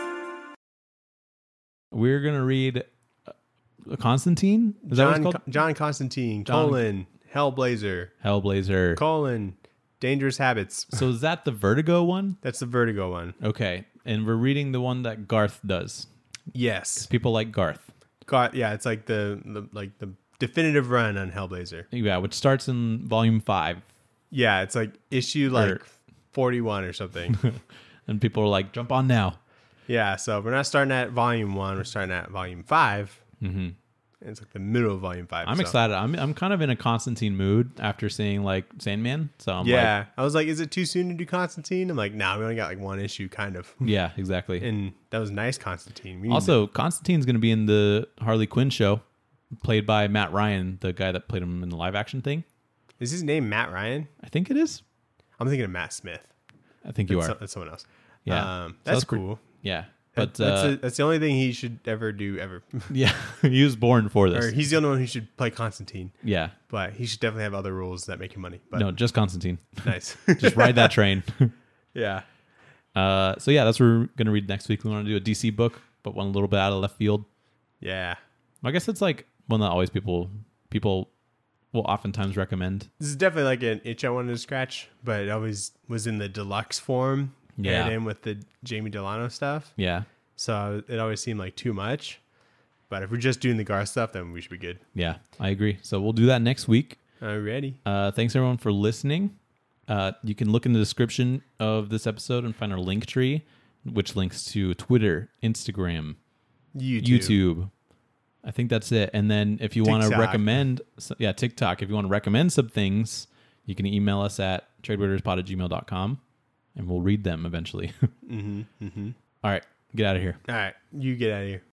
we're going to read Constantine. Is that what it's called? John Constantine, John- Hellblazer, Hellblazer. Dangerous Habits. So is that the Vertigo one? That's the Vertigo one. Okay. And we're reading the one that Garth does. Yes. People like Garth. Yeah, it's like the definitive run on Hellblazer. Yeah, which starts in volume 5. Yeah, it's like issue like 41 or something. And people are like, jump on now. Yeah, so we're not starting at volume 1, we're starting at volume 5. Mm-hmm. It's like the middle of volume 5. I'm excited. I'm kind of in a Constantine mood after seeing like Sandman. So I'm yeah, I was like, is it too soon to do Constantine? I'm like, nah, we only got like one issue, kind of. yeah, exactly. And that was nice, Constantine. We need Also, Constantine's going to be in the Harley Quinn show, played by Matt Ryan, the guy that played him in the live action thing. Is his name Matt Ryan? I think it is. I'm thinking of Matt Smith. I think you are. That's someone else. Yeah. So That's pretty- cool. Yeah. But That's the only thing he should ever do ever. yeah, he was born for Or this. he's the only one who should play Constantine. Yeah. But he should definitely have other rules that make him money. But No, just Constantine. nice. Just ride that train. Yeah. So yeah, that's what we're going to read next week. We want to do a DC book, but one a little bit out of left field. Yeah. I guess it's like one that always people will oftentimes recommend. This is definitely like an itch I wanted to scratch, but it always was in the deluxe form. Yeah. Paired in with the Jamie Delano stuff. Yeah. So it always seemed like too much. But if we're just doing the Garth stuff, then we should be good. Yeah, I agree. So we'll do that next week. Alrighty. Thanks everyone for listening. You can look in the description of this episode and find our link tree, which links to Twitter, Instagram, YouTube. I think that's it. And then if you want to TikTok. recommend, TikTok. If you want to recommend some things, you can email us at tradewaiterspod@gmail.com and we'll read them eventually. All right, get out of here. All right. You get out of here.